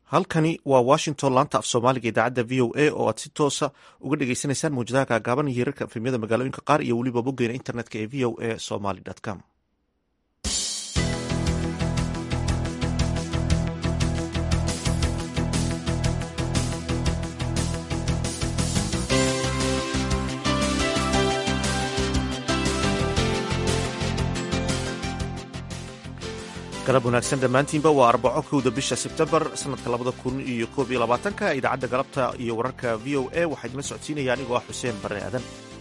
halkani waa washington laanta af soomaaliga idaacadda v o a oo aad si toosa uga dhagaysanaysaan mawjadaha gaagaaban iyo hirarka efemyada magaalooyinka qaar iyo weliba boggeena internetka ee v o a somaly com. galab wanaagsan dhammaantiinba waa arbaco kowda bisha sebtembar sanadka 2012 idaacadda galabta iyo wararka v o a waxaa idinla socodsiinaya anigoo ah xuseen barre aadan.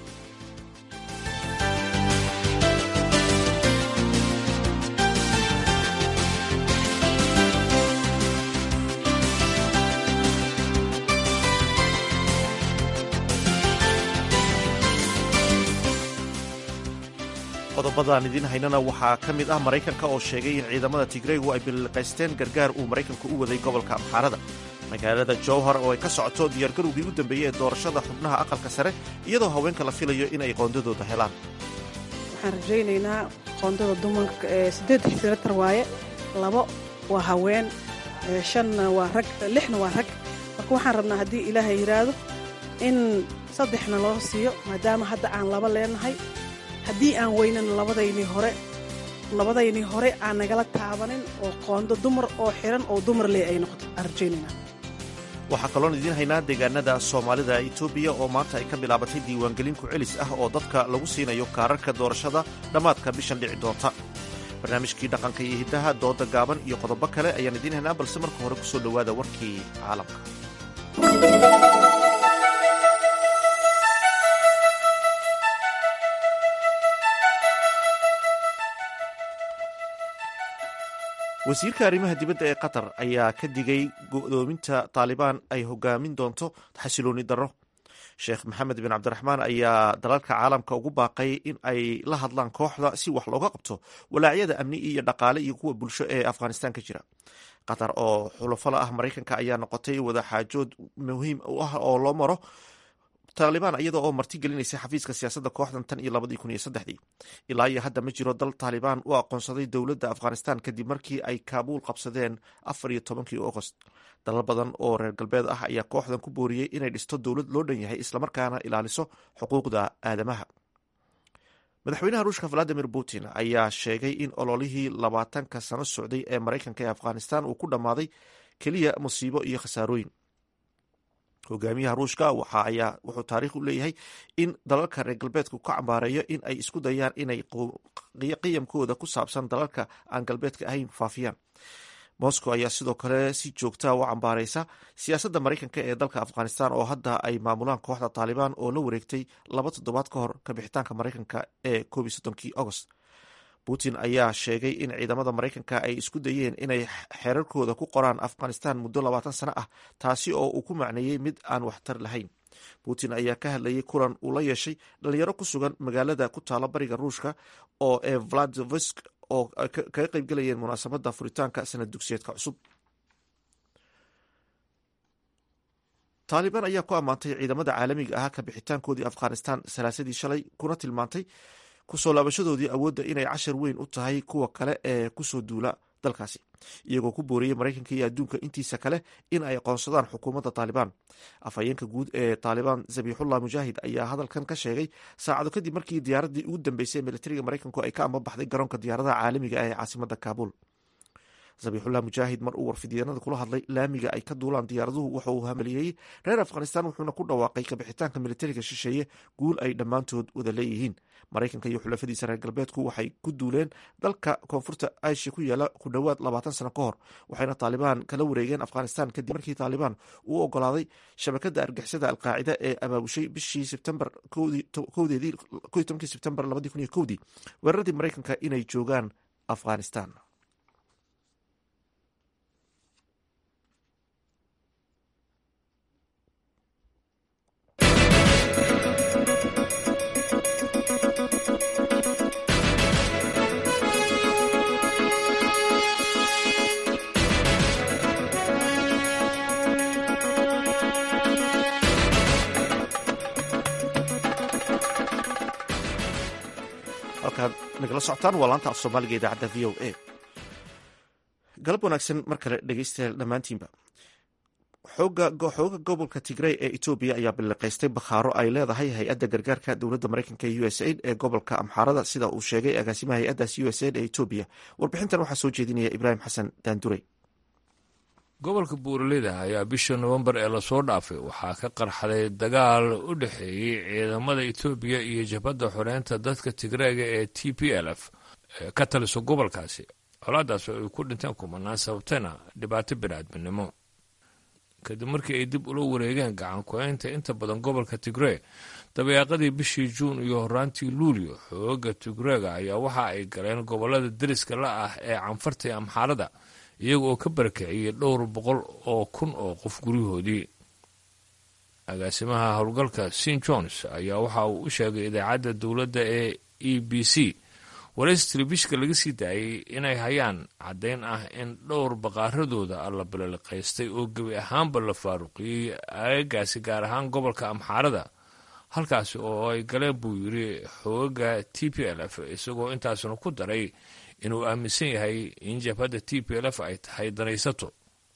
qodobadaan idiin haynana waxaa ka mid ah maraykanka oo sheegay in ciidamada tigreygu ay biliqaysteen gargaar uu maraykanku u waday gobolka amxaarada. magaalada jowhar oo ay ka socoto diyaargarowgii u dambeeyey ee doorashada xubnaha aqalka sare iyadoo haweenka la filayo in ay qoondadooda helaan. waxaan rajaynaynaa qoondada dumarka 8 senatar waaye 2 waa haween 5 waa rag 6 waa rag marka waxaan rabnaa haddii ilaahay yidhaahdo in 3na loo siiyo maadaama hadda aan 2 leenahay. haddii aan weynan labadaynii hore aan nagala taabanin oo qoondo dumar oo xiran oo dumar leh ay noqoto aan rajaynayna. waxaa kaloon idiin haynaa deegaanada soomaalida etoobiya oo maanta ay ka bilaabatay diiwaangelin ku celis ah oo dadka lagu siinayo kaararka doorashada dhammaadka bishan dhici doonta. barnaamijkii dhaqanka iyo hiddaha dooda gaaban iyo qodobo kale ayaan idiin haynaa balse marka hore kusoo dhowaada warkii caalamka. wasiirka arrimaha dibadda ee qatar ayaa ka digay go'doominta taalibaan ay hogaamin doonto xasilooni darro. sheekh maxamed bin cabdiraxmaan ayaa dalalka caalamka ugu baaqay in ay la hadlaan kooxda si wax looga qabto walaacyada amni iyo dhaqaale iyo kuwa bulsho ee afghanistan ka jira. qatar oo xulafala ah maraykanka ayaa noqotay wadaxaajood muhiim u ah oo loo maro taalibaan iyada oo marti gelinaysa xafiiska siyaasadda kooxdan tan iyo 2003 ilaa iyo hadda ma jiro dal taalibaan u aqoonsaday dowladda afghanistan kadib markii ay kaabuul qabsadeen 14 agost. dalal badan oo reer galbeed ah ayaa kooxdan ku booriyey inay dhisto dowlad loo dhan yahay islamarkaana ilaaliso xuquuqda aadamaha. madaxweynaha ruushka valadimir putin ayaa sheegay in ololihii 20 sano socday ee maraykanka ee afghanistan uu ku dhammaaday keliya musiibo iyo khasaarooyin. hogaamiyaha ruushka wuxuu taariikh u leeyahay in dalalka reer galbeedku ka cambaareeyo in ay isku dayaan inay qiyamkooda ku saabsan dalalka aan galbeedka ahayn faafiyaan. moscow ayaa sidoo kale si joogta u cambaareysa siyaasadda maraykanka ee dalka afghanistan oo hadda ay maamulaan kooxda taalibaan oo la wareegtay 2 toddobaad ka hor kabixitaanka maraykanka ee 31 agost. putin ayaa sheegay in ciidamada maraykanka ay isku dayeen inay xeerarkooda ku qoraan afghanistan muddo 20 sano ah taasi oo uu ku macneeyey mid aan waxtar lahayn. putin ayaa ka hadlayay kulan uu la yeeshay dhalinyaro ku sugan magaalada ku taala bariga ruushka oo ee vladivosk oo kaga qaybgalayeen munaasabadda furitaanka sanad dugsiyeedka cusub. taalibaan ayaa ku ammaantay ciidamada caalamiga ah kabixitaankoodii afghanistan salaasadii shalay kuna tilmaantay kusoo laabashadoodii awoodda inay cashar weyn u tahay kuwa kale ee kusoo duula dalkaasi iyagoo ku booriyey maraykanka iyo adduunka intiisa kale in ay aqoonsadaan xukuumadda taalibaan. afhayeenka guud ee taalibaan zabiixullah mujaahid ayaa hadalkan ka sheegay saacado kadib markii diyaaraddii ugu dambeysay ee militariga maraykanku ay ka ambabaxday garoonka diyaaradaha caalamiga ah ee caasimadda kaabuul. zabiixullah mujaahid mar uu warfidyaenada kula hadlay laamiga ay ka duulaan diyaaraduhu waxa uu hamaliyey reer afghanistan wuxuuna ku dhawaaqay kabixitaanka militariga shisheeye guul ay dhammaantood wada leeyihiin. maraykanka iyo xulafadiisa reer galbeedku waxay ku duuleen dalka koonfurta asia ku yaala ku dhowaad 20 sano ka hor waxayna taalibaan kala wareegeen afghanistan kadib markii taalibaan uu ogolaaday shabakadda argixisada alqaacida ee abaabushay bishii sebtembar 11 sebtembar 2001 weeraradii maraykanka inay joogaan afghanistan. halkaad nagala socotaan waa laanta af soomaaliga idaacadda v o a. galab wanaagsan mar kale dhegeystayaal dhammaantiinba. xooga gobolka tigrey ee etoobiya ayaa biliqaystay bakhaaro ay leedahay hay-adda gargaarka dowladda mareykanka ee USAID ee gobolka amxaarada sida uu sheegay agaasimaha hay-addaas USAID ee etoobiya. warbixintan waxaa soo jeedinaya ibraahim xasan daandurey. gobolka buuraleyda ayaa bisha Novembar ee lasoo dhaafay waxaa ka qarxaday dagaal u dhexeeyey ciidamada Etoobiya iyo jabhadda xoreynta dadka Tigreega ee TPLF ka taliso gobolkaasi. colaadaas oo ay ku dhinteen kumanaan sababtayna dhibaato bini'aadminimo. kadib markii ay dib ula wareegeen gacan ku-haynta inta badan gobolka Tigray dabeeqadii bishii Juun iyo horaantii Luulyo, xooga Tigreega ayaa waxa ay galeen gobolada deriska la ah ee Canfarta iyo Amxaarada iyaga oo ka barakiciyay dhowr boqol oo kun oo qof guryahoodii. agaasimaha howlgalka St John's ayaa waxa uu u sheegay idaacadda dowladda ee EBC waraysi telefishinka laga sii daayay inay hayaan caddayn ah in dhowr baqaaradooda la biliqaystay oo gebi ahaanba la faaruqiyey aagaasi, gaar ahaan gobolka Amxaarada, halkaasi oo ay galeen buu yidhi xooga TPLF, isagoo intaasuna ku daray inuu aaminsan yahay in jabhadda TPLF ay tahay danaysato.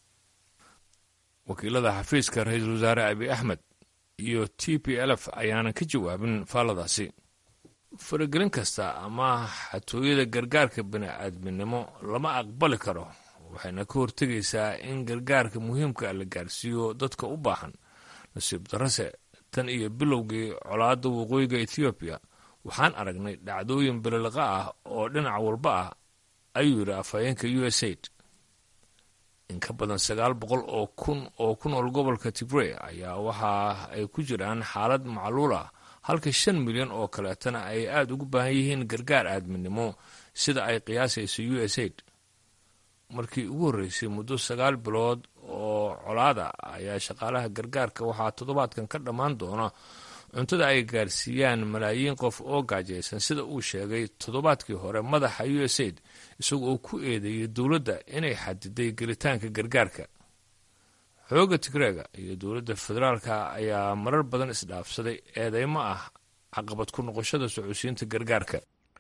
wakiilada xafiiska ra-iisul wasaare Abiy Axmed iyo TPLF ayaanan ka jawaabin faalladaasi. faragelin kasta ama xatooyada gargaarka bini'aadminimo lama aqbali karo, waxayna ka hortegaysaa in gargaarka muhiimka la gaarsiiyo dadka u baahan. nasiib darase, tan iyo bilowgii colaadda waqooyiga Ethiopia waxaan aragnay dhacdooyin biliqa ah oo dhinac walba ah, ayuu yidhi afhayeenka USAID. in ka badan 900 oo kun oo ku nool gobolka Tigray ayaa waxa ay ku jiraan xaalad macluul ah, halka 5 milyan oo kaleetana ay aad ugu baahan yihiin gargaar aadminimo sida ay qiyaasayso USAID. markii ugu horreysay muddo 9 bilood oo colaada ayaa shaqaalaha gargaarka waxaa toddobaadkan ka dhammaan doona cuntada ay gaarsiiyaan malaayiin qof oo gaajaysan, sida uu sheegay toddobaadkii hore madaxa USAID, isagoo ku eedeeyay dowladda inay xadiday gelitaanka gargaarka. xooga Tigreega iyo dowladda federaalka ayaa marar badan isdhaafsaday eedeymo ah caqabad ku noqoshada socodsiinta gargaarka.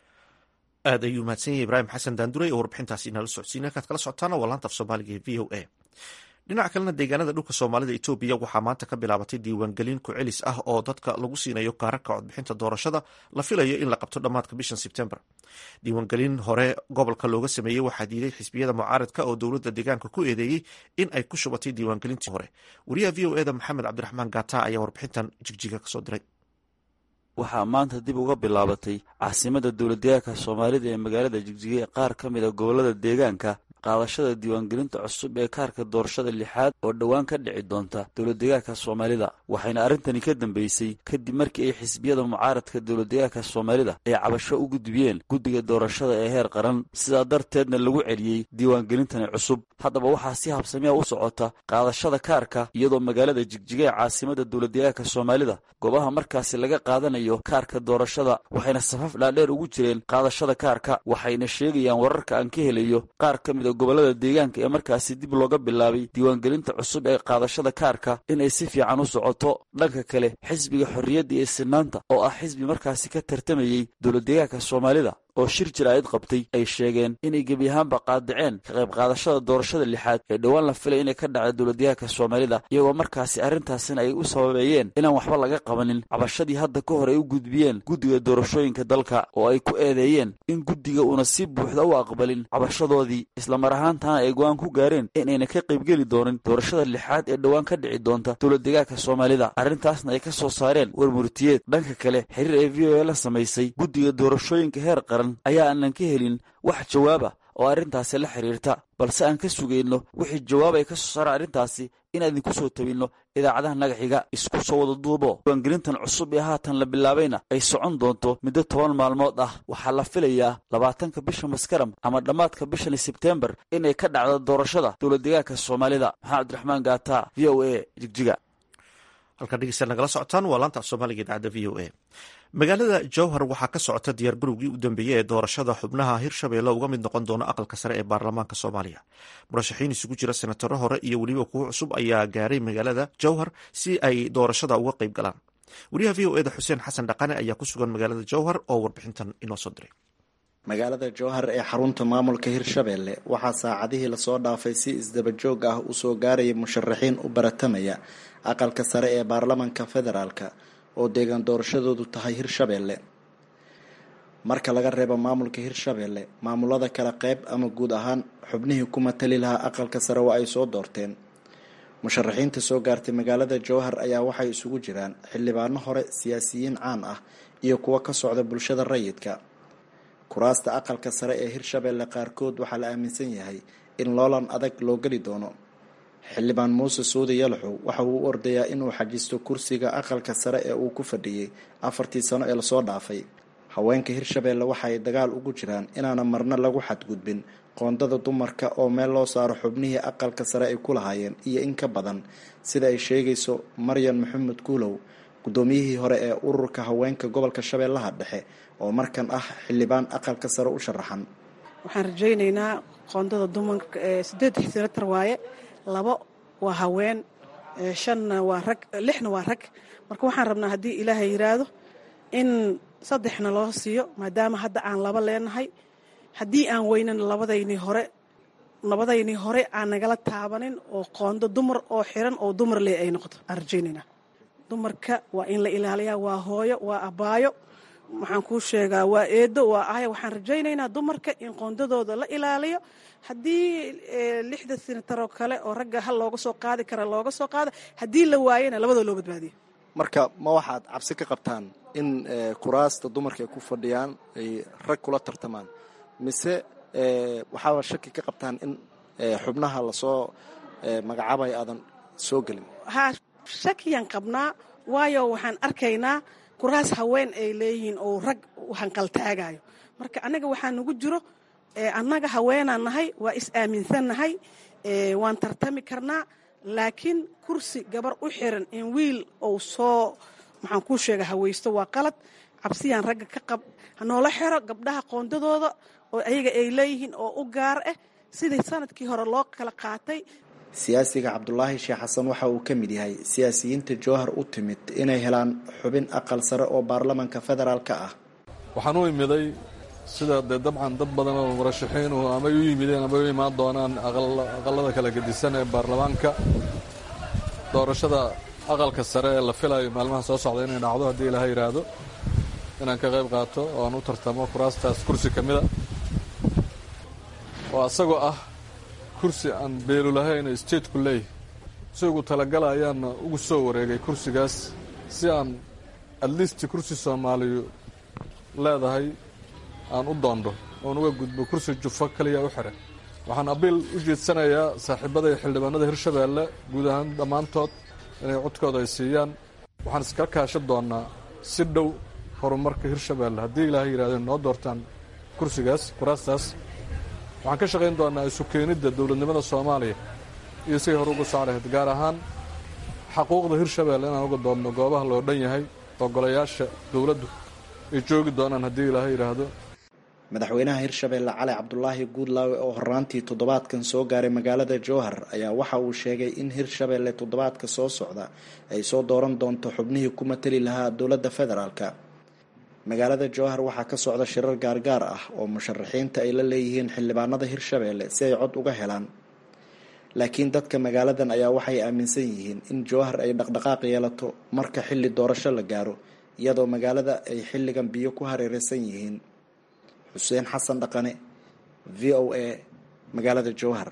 aad ayuu mahadsan yahay ibraahim xasan daandurey oo warbixintaasi inala socodsiina. halkaad kala socotaana waa laanta af soomaaliga ee VOA. dhinaca kalena deegaanada dhulka soomaalida Etoobiya waxaa maanta ka bilaabatay diiwaangelin ku celis ah oo dadka lagu siinayo kaararka codbixinta doorashada la filayo in la qabto dhammaadka bishan Sebtembar. diiwaangelin hore gobolka looga sameeyey waxaa diiday xisbiyada mucaaradka oo dowladda deegaanka ku eedeeyey in ay ku shubatay diiwaangelintii hore. wariyaha VOA-da Maxamed Cabdiraxmaan Gaata ayaa warbixintan jigjiga kasoo diray. waxaa maanta dib uga bilaabatay caasimadda dowladdeegaanka Soomaalida ee magaalada Jigjiga ee qaar ka mid ah gobolada deegaanka qaadashada diiwaangelinta cusub ee kaarka doorashada 6aad oo dhowaan ka dhici doonta dowladdeegaanka Soomaalida. waxayna arrintani ka dambeysay kadib markii ay xisbiyada mucaaradka dowladdeegaanka Soomaalida ay cabasho u gudbiyeen guddiga doorashada ee heer qaran, sidaa darteedna lagu celiyey diiwaangelintani cusub. haddaba waxaa si habsamiya u socota qaadashada kaarka, iyadoo magaalada Jigjiga ee caasimadda dowladdeegaanka Soomaalida goobaha markaasi laga qaadanayo kaarka doorashada waxayna safaf dhaadheer ugu jireen qaadashada kaarka. waxayna sheegayaan wararka aan ka helayo qaar ka mid gobolada deegaanka ee markaasi dib looga bilaabay diiwaangelinta cusub ee qaadashada kaarka inay si fiican u socoto. dhanka kale, xisbiga xorriyadda iyo sinaanta oo ah xisbi markaasi ka tartamayey dowladdeegaanka Soomaalida oo shir jiraa'id qabtay ay sheegeen inay gebi ahaanba qaadaceen ka qayb qaadashada doorashada 6aad ee dhowaan la filay inay ka dhacdo dowladdeegaanka Soomaalida, iyagoo markaasi arrintaasina ay u sababeeyeen inaan waxba laga qabanin cabashadii hadda ka hor ay u gudbiyeen guddiga doorashooyinka dalka, oo ay ku eedeeyeen in guddiga uuna si buuxda u aqbalin cabashadoodii, islamar ahaantaana ay go'aan ku gaareen inayna ka qaybgeli doonin doorashada 6aad ee dhowaan ka dhici doonta dowladdeegaanka Soomaalida. arrintaasna ay ka soo saareen warmurtiyeed. dhanka kale, xiriir ay VOA la samaysay guddiga doorashooyinka heer qaran ayaa aanan ka helin wax jawaaba oo arrintaasi la xiriirta, balse aan ka sugayno wixii jawaab ay ka soo saara arrintaasi inaan idinku soo tabinno idaacadaha nagaxiga. isku soo wada duubo, diiwaangelintan cusub ee haatan la bilaabayna ay socon doonto muddo 10 maalmood ah. waxaa la filayaa 20 bisha Maskaram ama dhammaadka bishan Sebtembar inay ka dhacdo doorashada dowladdeegaanka Soomaalida. maxamed Cabdiraxmaan Gaata, VOA, Jigjiga. halka dhegeystayaal nagala socotaan waa laanta af soomaaliga idaacadda VOA. magaalada Jowhar waxaa ka socota diyaargarowgii u dambeeyey ee doorashada xubnaha Hirshabeelle uga mid noqon doona aqalka sare ee baarlamaanka Soomaaliya. murashaxiin isugu jira senataro hore iyo weliba kuwo cusub ayaa gaaray magaalada Jowhar si ay doorashada uga qayb galaan. wariyaha VOA-da Xuseen Xasan Dhaqane ayaa ku sugan magaalada Jowhar oo warbixintan inoo soo diray. magaalada jowhar ee xarunta maamulka hirshabelle waxaa saacadihii lasoo dhaafay si isdaba joog ah usoo gaaraya musharaxiin u baratamaya aqalka sare ee baarlamanka federaalk oo deegaan doorashadoodu tahay hirshabelle. marka laga reebo maamulka hirshabelle, maamulada kala qeyb ama guud ahaan xubnihii ku matali lahaa aqalka sare waa ay soo doorteen. musharaxiinta soo gaartay magaalada jowhar ayaa waxay isugu jiraan xildhibaano hore, siyaasiyiin caan ah iyo kuwo ka socda bulshada rayidka. kuraasta aqalka sare ee hirshabelle qaarkood waxaa la aaminsan yahay in loolan adag loo geli doono. xildhibaan muuse suudi yalaxow waxa uu u ordayaa inuu xajisto kursiga aqalka sare ee uu ku fadhiyey 4 sano ee lasoo dhaafay. haweenka hirshabelle waxa ay dagaal ugu jiraan inaana marna lagu xadgudbin qoondada dumarka oo meel loo saaro xubnihii aqalka sare ay ku lahaayeen iyo in ka badan, sida ay sheegayso maryan maxamed kuulow, gudoomiyihii hore ee ururka haweenka gobolka shabeellaha dhexe oo markan ah xildhibaan aqalka sare u sharaxan. waxaan rajaynaynaa qoondada dumarka 8 senatar waaye, 2 waa haween, 5 waa rag, 6 waa rag. marka waxaan rabnaa haddii ilaahay yiraahdo in 3 loo siiyo, maadaama hadda aan 2 leenahay. haddii aan weynan labadaynii hore aan nagala taabanin oo qoondo dumar oo xiran oo dumar leh ay noqoto aan rajaynaynaa. dumarka waa in la ilaaliyaa, waa hooyo, waa abaayo, waxaan kuu sheegaa waa eedo, waa ahya. waxaan rajaynaynaa dumarka in qoondadooda la ilaaliyo. haddii 6 senataroo kale oo ragga hal looga soo qaadi kara looga soo qaado, haddii la waayana labadoo loo badbaadiyo. marka ma waxaad cabsi ka qabtaan in kuraasta dumarka ay ku fadhiyaan ay rag kula tartamaan, mise waxaa shaki ka qabtaan in xubnaha lasoo magacaabay aadan soo gelin? haa, shakiyaan qabnaa, waayo waxaan arkaynaa kuraas haween ay leeyihiin oo rag hanqaltaagayo. marka annaga waxaa nagu jiro, annaga haweenaan nahay, waa is-aaminsannahay, waan tartami karnaa. laakiin kursi gabar u xiran in wiil ou soo maxaan kuu sheega hawaysto waa qalad. cabsiyaan ragga ka qab, hanoola xiro gabdhaha qoondadooda oo ayaga ay leeyihiin oo u gaar ah sidii sanadkii hore loo kala qaatay. siyaasiga cabdulaahi sheekh xasan waxa uu ka mid yahay siyaasiyiinta jowhar u timid inay helaan xubin aqal sare oo baarlamanka federaalka ah. waxaan u imiday sida dee dabcan dad badan oo murashaxiin amay u yimideen amay u imaan doonaan aqalada kala gedisan ee baarlamaanka. doorashada aqalka sare ee la filayo maalmaha soo socda inay dhacdo haddii ilaahay yidhaahdo, inaan ka qayb qaato oo aan u tartamo kuraastaas kursi ka mida oo asagoo ah kursi aan beelu lahayn stateku leeyahy. isagu talagala ayaana ugu soo wareegay kursigaas si aan atleast kursi soomaaliyu leedahay aan u doondo oon uga gudbo kursi jufo kaliya u xiran. waxaan abiil u jeedsanayaa saaxiibada iyo xildhibaanada hirshabelle guud ahaan dhammaantood inay codkooda ay siiyaan. waxaan iska kaashan doonaa si dhow horumarka hirshabelle haddii ilaahay yidhahdo noo doortaan kuraastaas. waxaan ka shaqayn doonaa isu keenidda dowladnimada soomaaliya iyo siday hore uga soo lahayd, gaar ahaan xaquuqda hirshabelle inaan uga doodno goobaha loo dhan yahay oo golayaasha dowladdu ay joogi doonaan haddii ilaahay yidhaahdo. madaxweynaha hirshabelle cali cabdulaahi guudlaawe oo horaantii toddobaadkan soo gaaray magaalada jowhar ayaa waxa uu sheegay in hirshabelle toddobaadka soo socda ay soo dooran doonto xubnihii ku matali lahaa dowladda federaalka. magaalada jowhar waxaa ka socda shirar gaargaar ah oo musharaxiinta ay la leeyihiin xildhibaanada hirshabelle si ay cod uga helaan. laakiin dadka magaaladan ayaa waxay aaminsan yihiin in jowhar ay dhaqdhaqaaq yeelato marka xilli doorasho la gaaro, iyadoo magaalada ay xilligan biyo ku hareeraysan yihiin. xuseen xasan dhaqane, v o a, magaalada jowhar.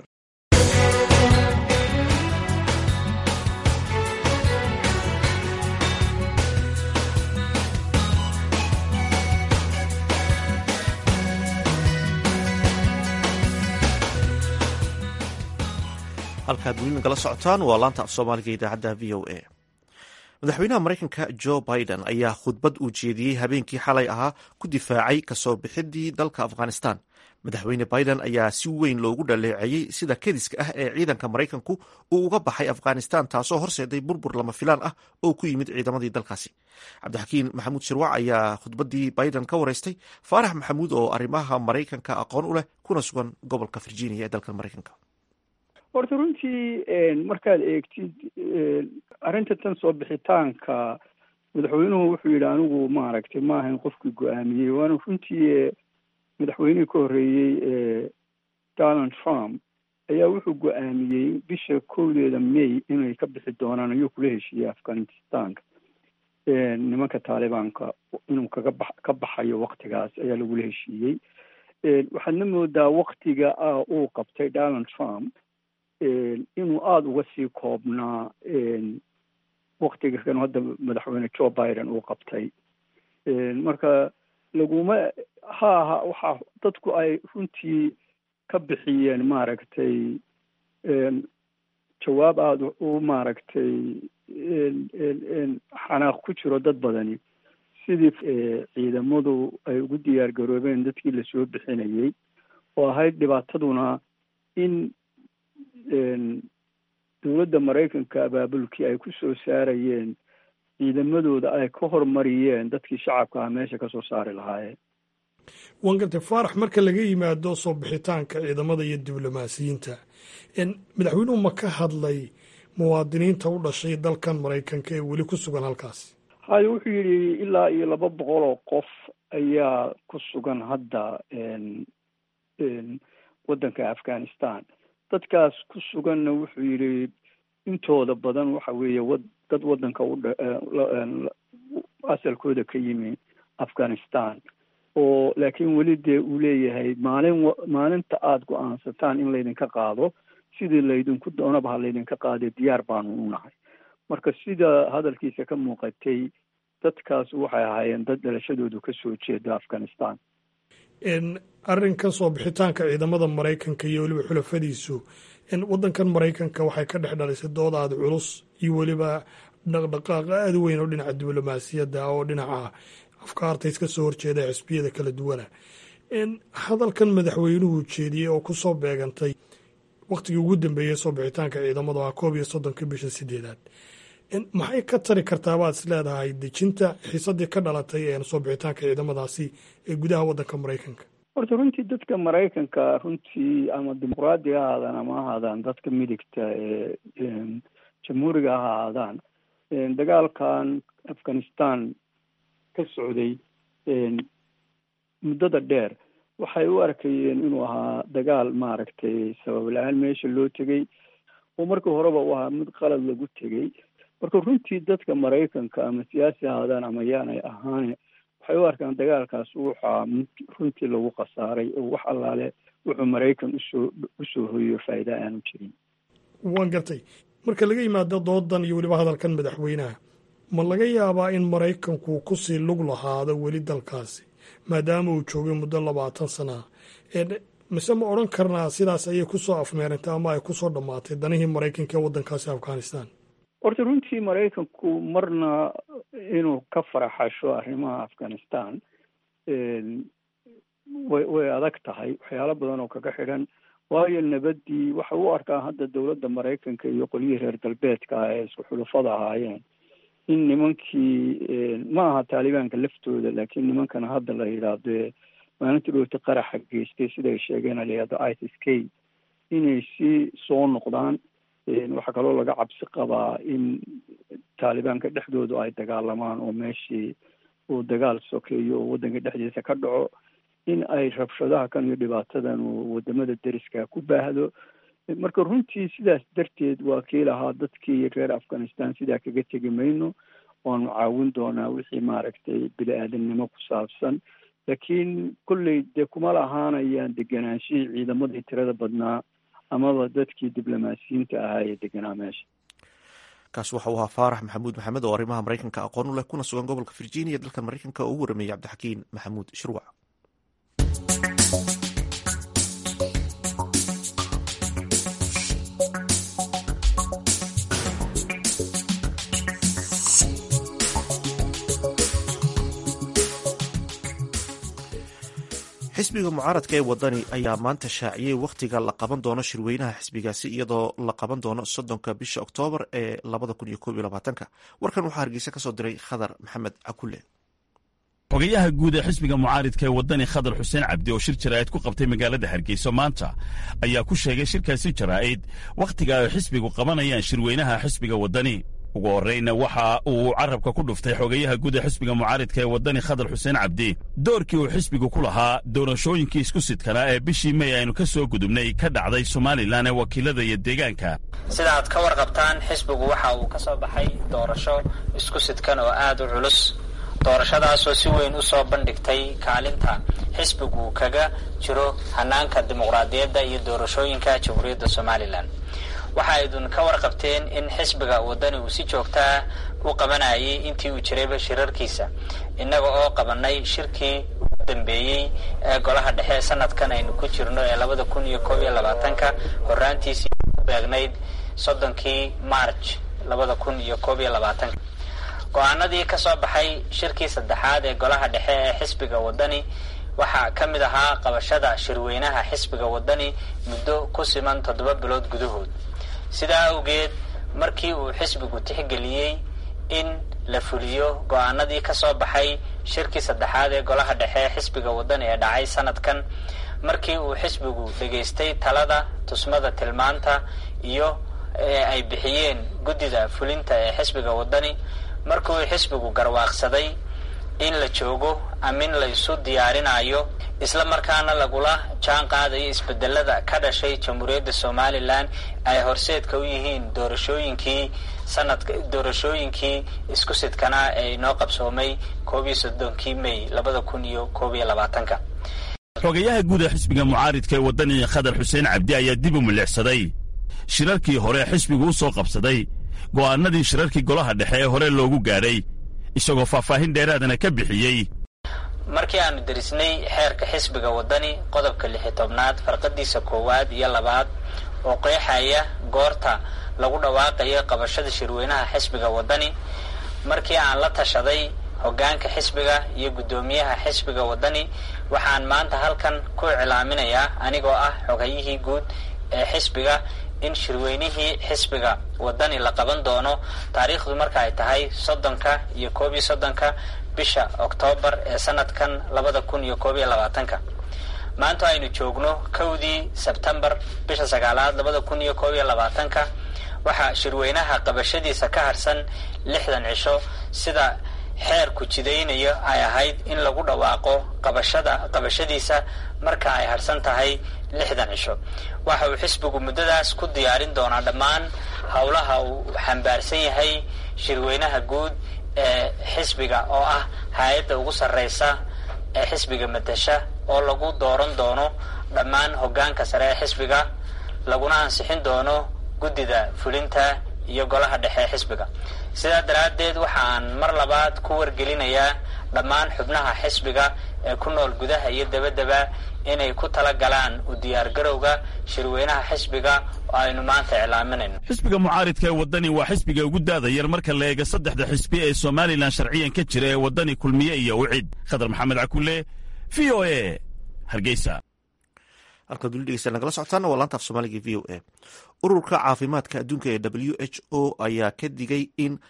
halkaad weli nagala socotaan waa laanta af soomaaliga idaacadda v o a. madaxweynaha maraykanka joe biden ayaa khudbad uu jeediyey habeenkii xalay ahaa ku difaacay kasoo bixidii dalka afghanistan. madaxweyne biden ayaa si weyn loogu dhaleeceeyey sida kediska ah ee ciidanka maraykanku uu uga baxay afghanistan, taasoo horseeday burbur lama filaan ah oo ku yimid ciidamadii dalkaasi. cabdixakiin maxamuud shirwac ayaa khudbadii biden ka wareystay faarax maxamuud oo arrimaha maraykanka aqoon u leh kuna sugan gobolka virginia ee dalka maraykanka. horta runtii markaad eegtid arrinta tan soo bixitaanka madaxweynuhu wuxuu yidhi anigu maaragtay ma ahayn qofkii go-aamiyey, waana runtii madaxweynihii ka horreeyey donald trump ayaa wuxuu go-aamiyey bisha 1 May inay ka bixi doonaan ayuu kula heshiiyey afghanistanka nimanka taalibaanka inuu ka baxayo waktigaas ayaa lagula heshiiyey. waxaadna moodaa waktiga uu qabtay donald trump inuu aada uga sii koobnaa waktiga kan hadda madaxweyne joe biden uu qabtay. marka laguma waxaa dadku ay runtii ka bixiyeen maaragtay jawaab aada u maaragtay xanaaq ku jiro dad badani sidii ciidamadu ay ugu diyaar garoobeen dadkii lasoo bixinayey oo ahayd dhibaataduna in dowladda maraykanka abaabulkii ay ku soo saarayeen ciidamadooda ay ka hormariyeen dadkii shacabka ah meesha ka soo saari lahaayeen. waan gartay faarax, marka laga yimaado soo bixitaanka ciidamada iyo diblomaasiyiinta, madaxweynuhu ma ka hadlay muwaadiniinta u dhashay dalkan maraykanka ee weli ku sugan halkaas? hayo wuxuu yidhi ilaa iyo 200 qof ayaa ku sugan hadda waddanka afghanistan. dadkaas ku suganna wuxuu yidhi intooda badan waxa weeye dad waddanka asalkooda ka yimi afghanistan oo laakiin weli dee uu leeyahay maalinta aada go-aansataan in laydinka qaado sidii laydinku doonaba ha laydinka qaadee diyaar baanu u nahay. marka sida hadalkiisa ka muuqatay dadkaas waxay ahaayeen dad dhalashadoodu ka soo jeeda afghanistan. arrinkan soo bixitaanka ciidamada maraykanka iyo weliba xulafadiisu waddankan maraykanka waxay ka dhex dhalisay dood aada culus iyo weliba dhaqdhaqaaq aada weyn oo dhinaca diblomaasiyadda oo dhinaca afkaarta iska soo horjeeda xisbiyada kala duwana. hadalkan madaxweynuhu jeediyey oo kusoo beegantay waktigii ugu dambeeyey soo bixitaanka ciidamada waa 31 bisha 8aad, maxay ka tari kartaa baad is leedahay dejinta xiisadii ka dhalatay soo bixitaanka ciidamadaasi ee gudaha waddanka maraykanka? horta runtii dadka maraykanka runtii ama dimuqraadi ha ahaadaan ama ha ahaadaan dadka midigta ee jamhuuriga ha ahaadaan dagaalkan afghanistan ka socday muddada dheer waxay u arkayeen inuu ahaa dagaal maaragtay sabab la-aan meesha loo tegey oo markii horeba u ahaa mid qalad lagu tegey. marka runtii dadka maraykanka ama siyaasi ahaadaan ama yaanay ahaan waxay u arkaan dagaalkaas waxaa mid runtii lagu khasaaray oo wax allaale wuxuu maraykan usoo hoyo faa'iida aanu jirin. waan gartay, marka laga yimaado doodan iyo weliba hadalkan madaxweynaha, ma laga yaabaa in maraykanku kusii lug lahaado weli dalkaasi maadaama uu joogay muddo 20 sana? mise ma odhan karnaa sidaas ayay kusoo afmeerantay ama ay kusoo dhammaatay danihii maraykanka ee waddankaasi afghanistan? horta runtii maraykanku marna inuu ka faraxasho arrimaha afghanistan way adag tahay, waxyaalo badan oo kaga xidhan. waayo nabaddii waxa u arkaa hadda dowladda maraykanka iyo qolyihii reer galbeedka ah ee isku xulufada ahaayeen in nimankii ma aha taalibaanka laftooda laakiin nimankana hadda la yidhaahdo maalintii dhooti qaraxa geystay siday sheegeen la yidhahdo ISIS-K inay si soo noqdaan. waxaa kaloo laga cabsi qabaa in taalibaanka dhexdoodu ay dagaalamaan oo meeshii uu dagaal sokeeyo oo waddanka dhexdiisa ka dhaco, in ay rabshadaha kan iyo dhibaatadan uu wadamada deriska ku baahdo. marka runtii sidaas darteed waa kii lahaa dadkii reer afghanistan sidaa kaga tegi mayno, waanu caawin doonaa wixii maaragtay bini-aadamnimo ku saabsan, laakiin kolley dee kuma lahaanayaan deganaanshihii ciidamadii tirada badnaa amaba dadkii diblomaasiyiinta ahaa ee deganaa meesha. kaasi waxa uu ahaa faarax maxamuud maxamed oo arrimaha maraykanka aqoon u leh kuna sugan gobolka virginia dalkan maraykanka oo ugu warameeyey cabdixakiin maxamuud shirwac. xisbiga mucaaradka ee wadani ayaa maanta shaaciyey wakhtiga la qaban doono shirweynaha xisbigaasi iyadoo la qaban doono 30 bisha oktoobar ee 2021. warkan waxaa hargeysa ka soo diray khadar maxamed cakule. xogayaha guud ee xisbiga mucaaridka ee wadani khadar xuseen cabdi oo shir jaraa'id ku qabtay magaalada hargeysa maanta ayaa ku sheegay shirkaasi jaraa'id wakhtiga ay xisbigu qabanayaan shirweynaha xisbiga wadani. ugu horrayna waxa uu carrabka ku dhuftay xogayaha guud ee xisbiga mucaaridka ee waddani khadar xuseen cabdi doorkii uu xisbigu ku lahaa doorashooyinkii isku sidkanaa ee bishii mey aynu ka soo gudubnay ka dhacday somalilan ee wakiilada iyo deegaanka. sida aad ka warqabtaan xisbigu waxa uu ka soo baxay doorasho isku sidkan oo aad u culus, doorashadaasoo si weyn u soo bandhigtay kaalinta xisbigu kaga jiro hanaanka dimuqraadiyadda iyo doorashooyinka jamhuuriyadda somalilan. waxa idun ka warqabteen in xisbiga waddani uu si joogtaa u qabanayay intii uu jirayba shirarkiisa, innaga oo qabanay shirkii ugu dambeeyey ee golaha dhexe sanadkan aynu ku jirno ee 2021 horraantiisii u beegnayd 30 March 2021. go-aanadii ka soo baxay shirkii saddexaad ee golaha dhexe ee xisbiga waddani waxaa ka mid ahaa qabashada shirweynaha xisbiga waddani muddo ku siman 7 bilood gudahood. sidaa awgeed markii uu xisbigu tixgeliyey in la fuliyo go-aanadii ka soo baxay shirkii saddexaad ee golaha dhexe ee xisbiga waddani ee dhacay sanadkan, markii uu xisbigu dhegaystay talada tusmada tilmaanta iyo ay bixiyeen guddida fulinta ee xisbiga waddani, markii uu xisbigu garwaaqsaday in la joogo amin la isu diyaarinayo isla markaana lagula jaan qaadayo isbedelada ka dhashay jamhuuriyadda somalilan ay horseedka u yihiin doorashooyinkii isku sidkanaa ee inoo qabsoomay 31 May 2021. xogayaha guud ee xisbiga mucaaridka ee waddani khadar xuseen cabdi ayaa dib u milicsaday shirarkii hore xisbigu u soo qabsaday go'aanadii shirarkii golaha dhexe ee hore loogu gaadhay, isagoo faahfaahin dheeraadana ka bixiyey. markii aanu derisnay xeerka xisbiga waddani qodobka 16aad farqadiisa 1 iyo 2 oo qeexaya goorta lagu dhawaaqayo qabashada shirweynaha xisbiga waddani, markii aan la tashaday hoggaanka xisbiga iyo guddoomiyaha xisbiga waddani, waxaan maanta halkan ku iclaaminayaa anigoo ah xogayihii guud ee xisbiga in shirweynihii xisbiga waddani la qaban doono taariikhdu marka ay tahay 30 iyo 31 bisha Oktoobar ee sanadkan 2021. maanta aynu joogno 1 Sebtembar bisha 9aad 2021 waxaa shirweynaha qabashadiisa ka harsan 60 cisho sida xeerku jidaynayo ay ahayd in lagu dhawaaqo qabashadiisa marka ay harsan tahay 60 cisho. waxa uu xisbigu muddadaas ku diyaarin doonaa dhammaan howlaha uu xambaarsan yahay shirweynaha guud ee xisbiga oo ah hay-adda ugu sarreysa ee xisbiga matasha oo lagu dooran doono dhammaan hoggaanka sare ee xisbiga, laguna ansixin doono guddida fulinta iyo golaha dhexe ee xisbiga. sidaa daraaddeed waxaan mar labaad ku wargelinayaa dhammaan xubnaha xisbiga ee ku nool gudaha iyo dabaddaba inay ku tala galaan u diyaargarowga shirweynaha xisbiga oo aynu maanta iclaaminayno. xisbiga mucaaridka ee waddani waa xisbiga ugu daada yar marka la eega 3 xisbi ee somalilan sharciyan ka jira ee waddani, kulmiye iyo wicid. khadar maxamed cakulle, v o a, Hargeysa. halkaad weli dhegeysta nagala socotaana waa laanta af soomaaliga v o a. ururka caafimaadka adduunka ee WHO ayaa ka digay in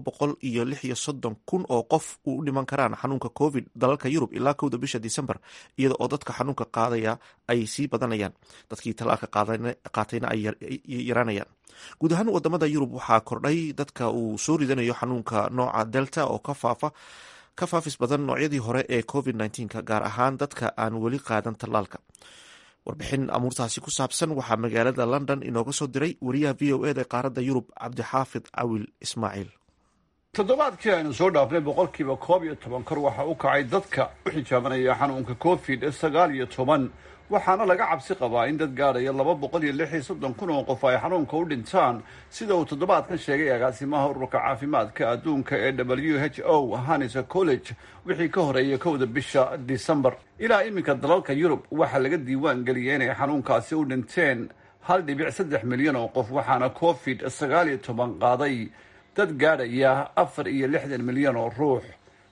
266,000 oo qof u dhiman karaan xanuunka covid dalalka yurub ilaa 1 bisha Disembar, iyada oo dadka xanuunka qaadaya ay sii badanayaan, dadkii talaalka qaatayna ay yaraanayaan. guud ahaan wadamada yurub waxaa kordhay dadka uu soo ridanayo xanuunka nooca delta oo ka faafis badan noocyadii hore ee covid-19 gaar ahaan dadka aan weli qaadan talaalka. warbixin amuurtaasi ku saabsan waxaa magaalada London inooga soo diray wariyaha v o eda qaaradda Yurub Cabdixaafid Cawil Ismaaciil. toddobaadkii aynu soo dhaafnay 11% kor waxa u kacay dadka u xijaabanaya xanuunka covid-19, waxaana laga cabsi qabaa in dad gaadhaya 236,000 oo qof ay xanuunka u dhintaan, sida uu toddobaadkan sheegay agaasimaha ururka caafimaadka adduunka ee WHO Hannes College wixii ka horeeyay 1 bisha Disembar. ilaa iminka dalalka Yurub waxaa laga diiwaan geliyay inay xanuunkaasi u dhinteen 1.3 milyan oo qof, waxaana covid-19 qaaday dad gaadhaya 64 milyan oo ruux.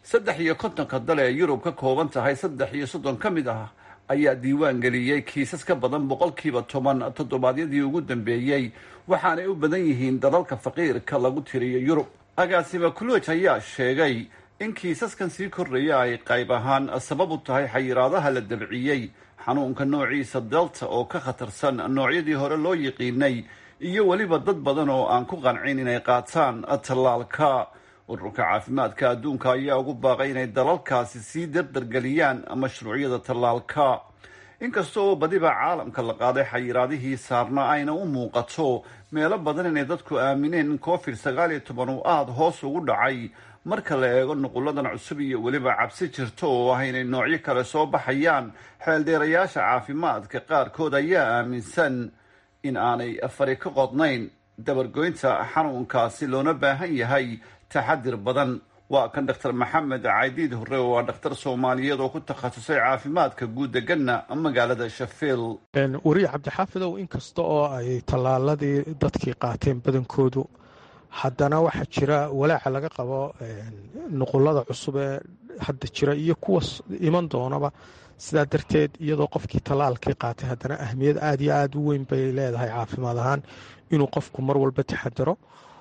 53 dal ee Yurub ka kooban tahay 30 ka mid ah ayaa diiwaan geliyey kiisas ka badan 10% toddobaadyadii ugu dambeeyey, waxaanay u badan yihiin dalalka faqiirka lagu tiriyo Yurub. agaasima College ayaa sheegay in kiisaskan sii kordhaya ay qayb ahaan sabab u tahay xayiraadaha la dabciyey xanuunka noociisa delta oo ka khatarsan noocyadii hore loo yiqiinay, iyo weliba dad badan oo aan ku qancin inay qaataan tallaalka. ururka caafimaadka adduunka ayaa ugu baaqay inay dalalkaasi sii dardargeliyaan mashruucyada tallaalka. inkasta oo badiba caalamka la qaaday xayiraadihii saarna ayna u muuqato meelo badan inay dadku aamineen in covid-19 uu aada hoos ugu dhacay marka la eego nuquladan cusub iyo weliba cabsi jirto oo ah inay noocyo kale soo baxayaan. xeeldheerayaasha caafimaadka qaarkood ayaa aaminsan in aanay fari ka qodnayn dabargoynta xanuunkaasi loona baahan yahay taxadir badan. waa kan Dr. Maxamed Caydiid Hore oo dhakhtar Soomaaliyeed oo ku takhasusay caafimaadka guud degana magaalada Sheffield. wariye cabdixaafidow inkasta oo ay tallaaladii dadkii qaateen badankoodu haddana waxaa jira walaaca laga qabo nuqulada cusub ee hadda jira iyo kuwa iman doonaba. sidaa darteed iyadoo qofkii tallaalkii qaatay haddana ahmiyad aad iyo aad u weyn bay leedahay caafimaad ahaan inuu qofku mar walba taxadaro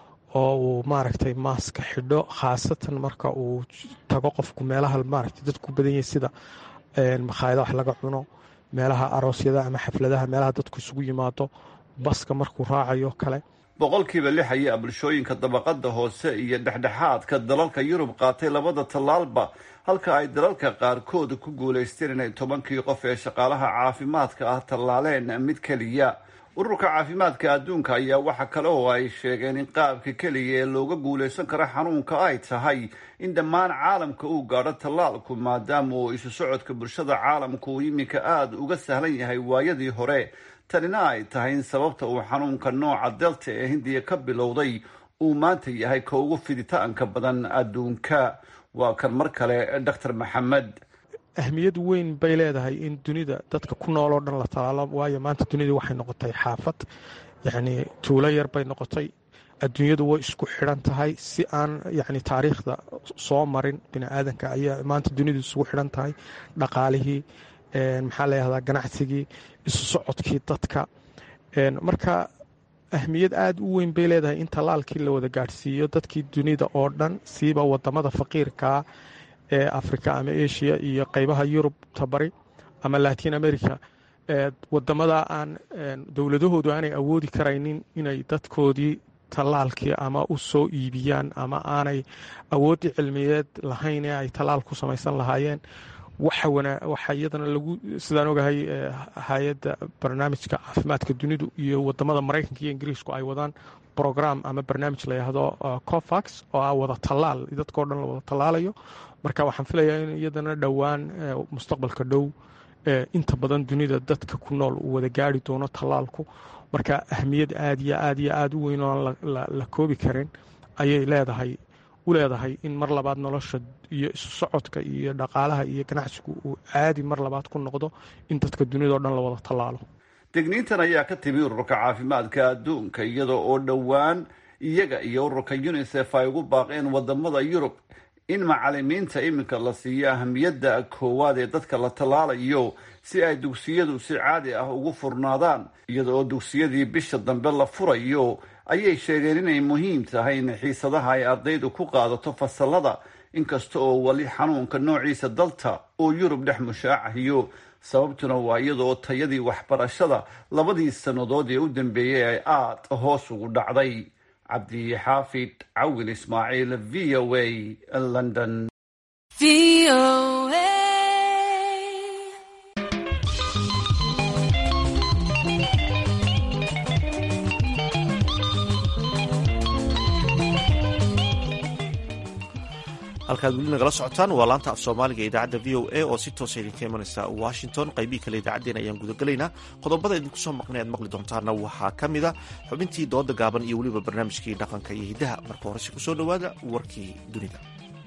oo uu maaragtay maaska xidho, khaasatan marka uu tago qofku meelaha maaragtay dadku badan yahay sida makhaayada wax laga cuno, meelaha aroosyada ama xafladaha, meelaha dadku isugu yimaado, baska markuu raacayo kale. 6% ayaa bulshooyinka dabaqada hoose iyo dhexdhexaadka dalalka Yurub qaatay labada tallaalba, halka ay dalalka qaarkood ku guuleysteen inay 10 qof ee shaqaalaha caafimaadka ah tallaaleen mid kaliya. ururka caafimaadka adduunka ayaa waxa kale oo ay sheegeen in qaabka kaliya ee looga guuleysan karo xanuunka ay tahay in dhammaan caalamka uu gaadho tallaalku, maadaama uu isu socodka bulshada caalamku uu iminka aada uga sahlan yahay waayadii hore. tanina ay tahay in sababta uu xanuunka nooca delta ee hindiya ka bilowday uu maanta yahay ka ugu fiditaanka badan adduunka. waa kan mar kale Dr. Maxamed. ahmiyad weyn bay leedahay in dunida dadka ku nool oo dhan la talaalo, waayo maanta dunida waxay noqotay xaafad, yacni tuulo yar bay noqotay. adduunyadu way isku xidhan tahay si aan yacni taariikhda soo marin. bini'aadanka ayaa maanta dunidu isugu xidhan tahay, dhaqaalihii, maxaa la yihahdaa, ganacsigii, isu socodkii dadka. marka ahmiyad aada u weyn bay leedahay in tallaalkii la wada gaadhsiiyo dadkii dunida oo dhan, siiba wadamada faqiirkaa ee africa ama asia iyo qeybaha yurub tabari ama latin america, wadamada aan dowladahoodu aanay awoodi karaynin inay dadkoodii tallaalkii ama u soo iibiyaan ama aanay awoodii cilmiyeed lahayn ee ay tallaal ku samaysan lahaayeen. waxa iyadana lagu sidaan ogahay hay-adda barnaamijka caafimaadka dunidu iyo wadamada maraykanka iyo ingiriisku ay wadaan program ama barnaamij la yidhaahdo covax oo ah wada tallaal, dadkao dhan la wada tallaalayo. marka waxaan filayaa in iyadana dhowaan mustaqbalka dhow inta badan dunida dadka ku nool uu wada gaari doono tallaalku. marka ahmiyad aad iyo aad iyo aada u weyn oo la koobi karin ayay leedahay in mar labaad nolosha iyo isu socodka iyo dhaqaalaha iyo ganacsigu uu caadi mar labaad ku noqdo in dadka dunidao dhan la wada tallaalo. digniintan ayaa ka timi ururka caafimaadka adduunka iyada oo dhowaan iyaga iyo ururka UNICEF ay ugu baaqeen wadamada Yurub in macallimiinta iminka la siiyo ahmiyadda koowaad ee dadka la tallaalayo si ay dugsiyadu si caadi ah ugu furnaadaan. iyada oo dugsiyadii bisha dambe la furayo ayay sheegeen inay muhiim tahay in xiisadaha ay ardaydu ku qaadato fasalada, inkasta oo wali xanuunka noociisa dalta oo Yurub dhex mushaacahiyo. sababtuna waa iyada oo tayadii waxbarashada labadii sannadood ee u dambeeyey ay aada hoos ugu dhacday. cabdixaafid cawil ismaaciil, VOA, London. halkaad weli nagala socotaan waa laanta af soomaaliga ee idaacadda v o a oo si toosa idinka imanaysa washington. qaybihii kale idaacaddeen ayaan gudagelaynaa. qodobada idinku soo maqnay aad maqli doontaana waxaa ka mid a xubintii dooda gaaban iyo weliba barnaamijkii dhaqanka iyo hiddaha. marka horese kusoo dhowaada warkii dunida.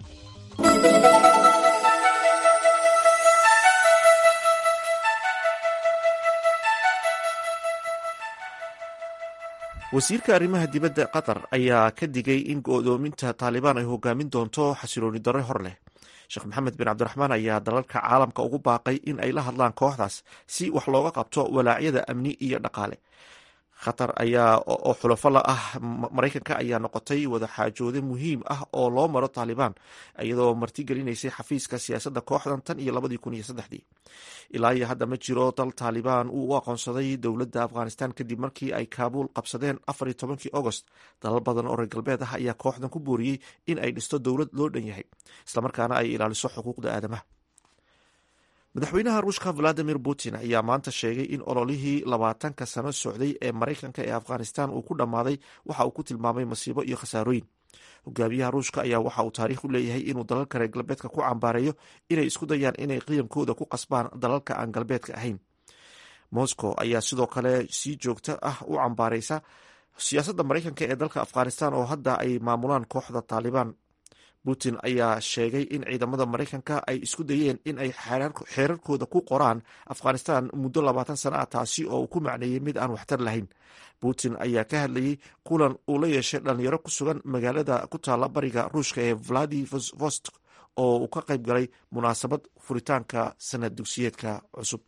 wasiirka arrimaha dibadda qatar ayaa ka digay in go'doominta taalibaan ay hogaamin doonto xasilooni darre hor leh. sheekh maxamed bin cabdiraxmaan ayaa dalalka caalamka ugu baaqay in ay la hadlaan kooxdaas si wax looga qabto walaacyada amni iyo dhaqaale. qatar ayaa oo xulafo la ah maraykanka ayaa noqotay wadaxaajoode muhiim ah oo loo maro taalibaan iyadoo martigelinaysay xafiiska siyaasadda kooxdan tan iyo 2003 ilaa iyo hadda ma jiro dal taalibaan uu u aqoonsaday dowladda afghanistan kadib markii ay kaabuul qabsadeen 14 agost. dalal badan oo reer galbeed ah ayaa kooxdan ku booriyey in ay dhisto dowlad loo dhan yahay islamarkaana ay ilaaliso xuquuqda aadamaha. madaxweynaha ruushka valadimir putin ayaa maanta sheegay in ololihii 20 sano socday ee maraykanka ee afghanistan uu ku dhammaaday waxa uu ku tilmaamay masiibo iyo khasaarooyin. hogaamiyaha ruushka ayaa waxa uu taariikh u leeyahay inuu dalalka reer galbeedka ku cambaareeyo inay isku dayaan inay qiyamkooda ku qasbaan dalalka aan galbeedka ahayn. moscow ayaa sidoo kale si joogto ah u cambaareysa siyaasadda maraykanka ee dalka afghanistan oo hadda ay maamulaan kooxda taalibaan. putin ayaa sheegay in ciidamada maraykanka ay isku dayeen in ay xeerarkooda ku qoraan afghanistan muddo 20 sano ah, taasi oo uu ku macneeyey mid aan waxtar lahayn. putin ayaa ka hadlayey kulan uu la yeeshay dhalinyaro ku sugan magaalada ku taala bariga ruushka ee vladivostok oo uu ka qayb galay munaasabad furitaanka sanad dugsiyeedka cusub.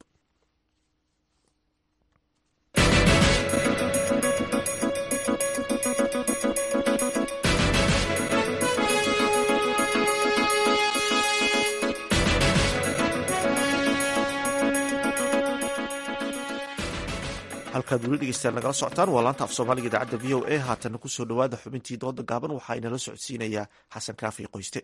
halkaad weli dhegeystayaal nagala socotaan waa laanta af soomaaliga idaacadda v o a. haatanna ku soo dhowaada xubintii dooda gaaban waxaa inala socodsiinayaa xasan kaafi qoyste.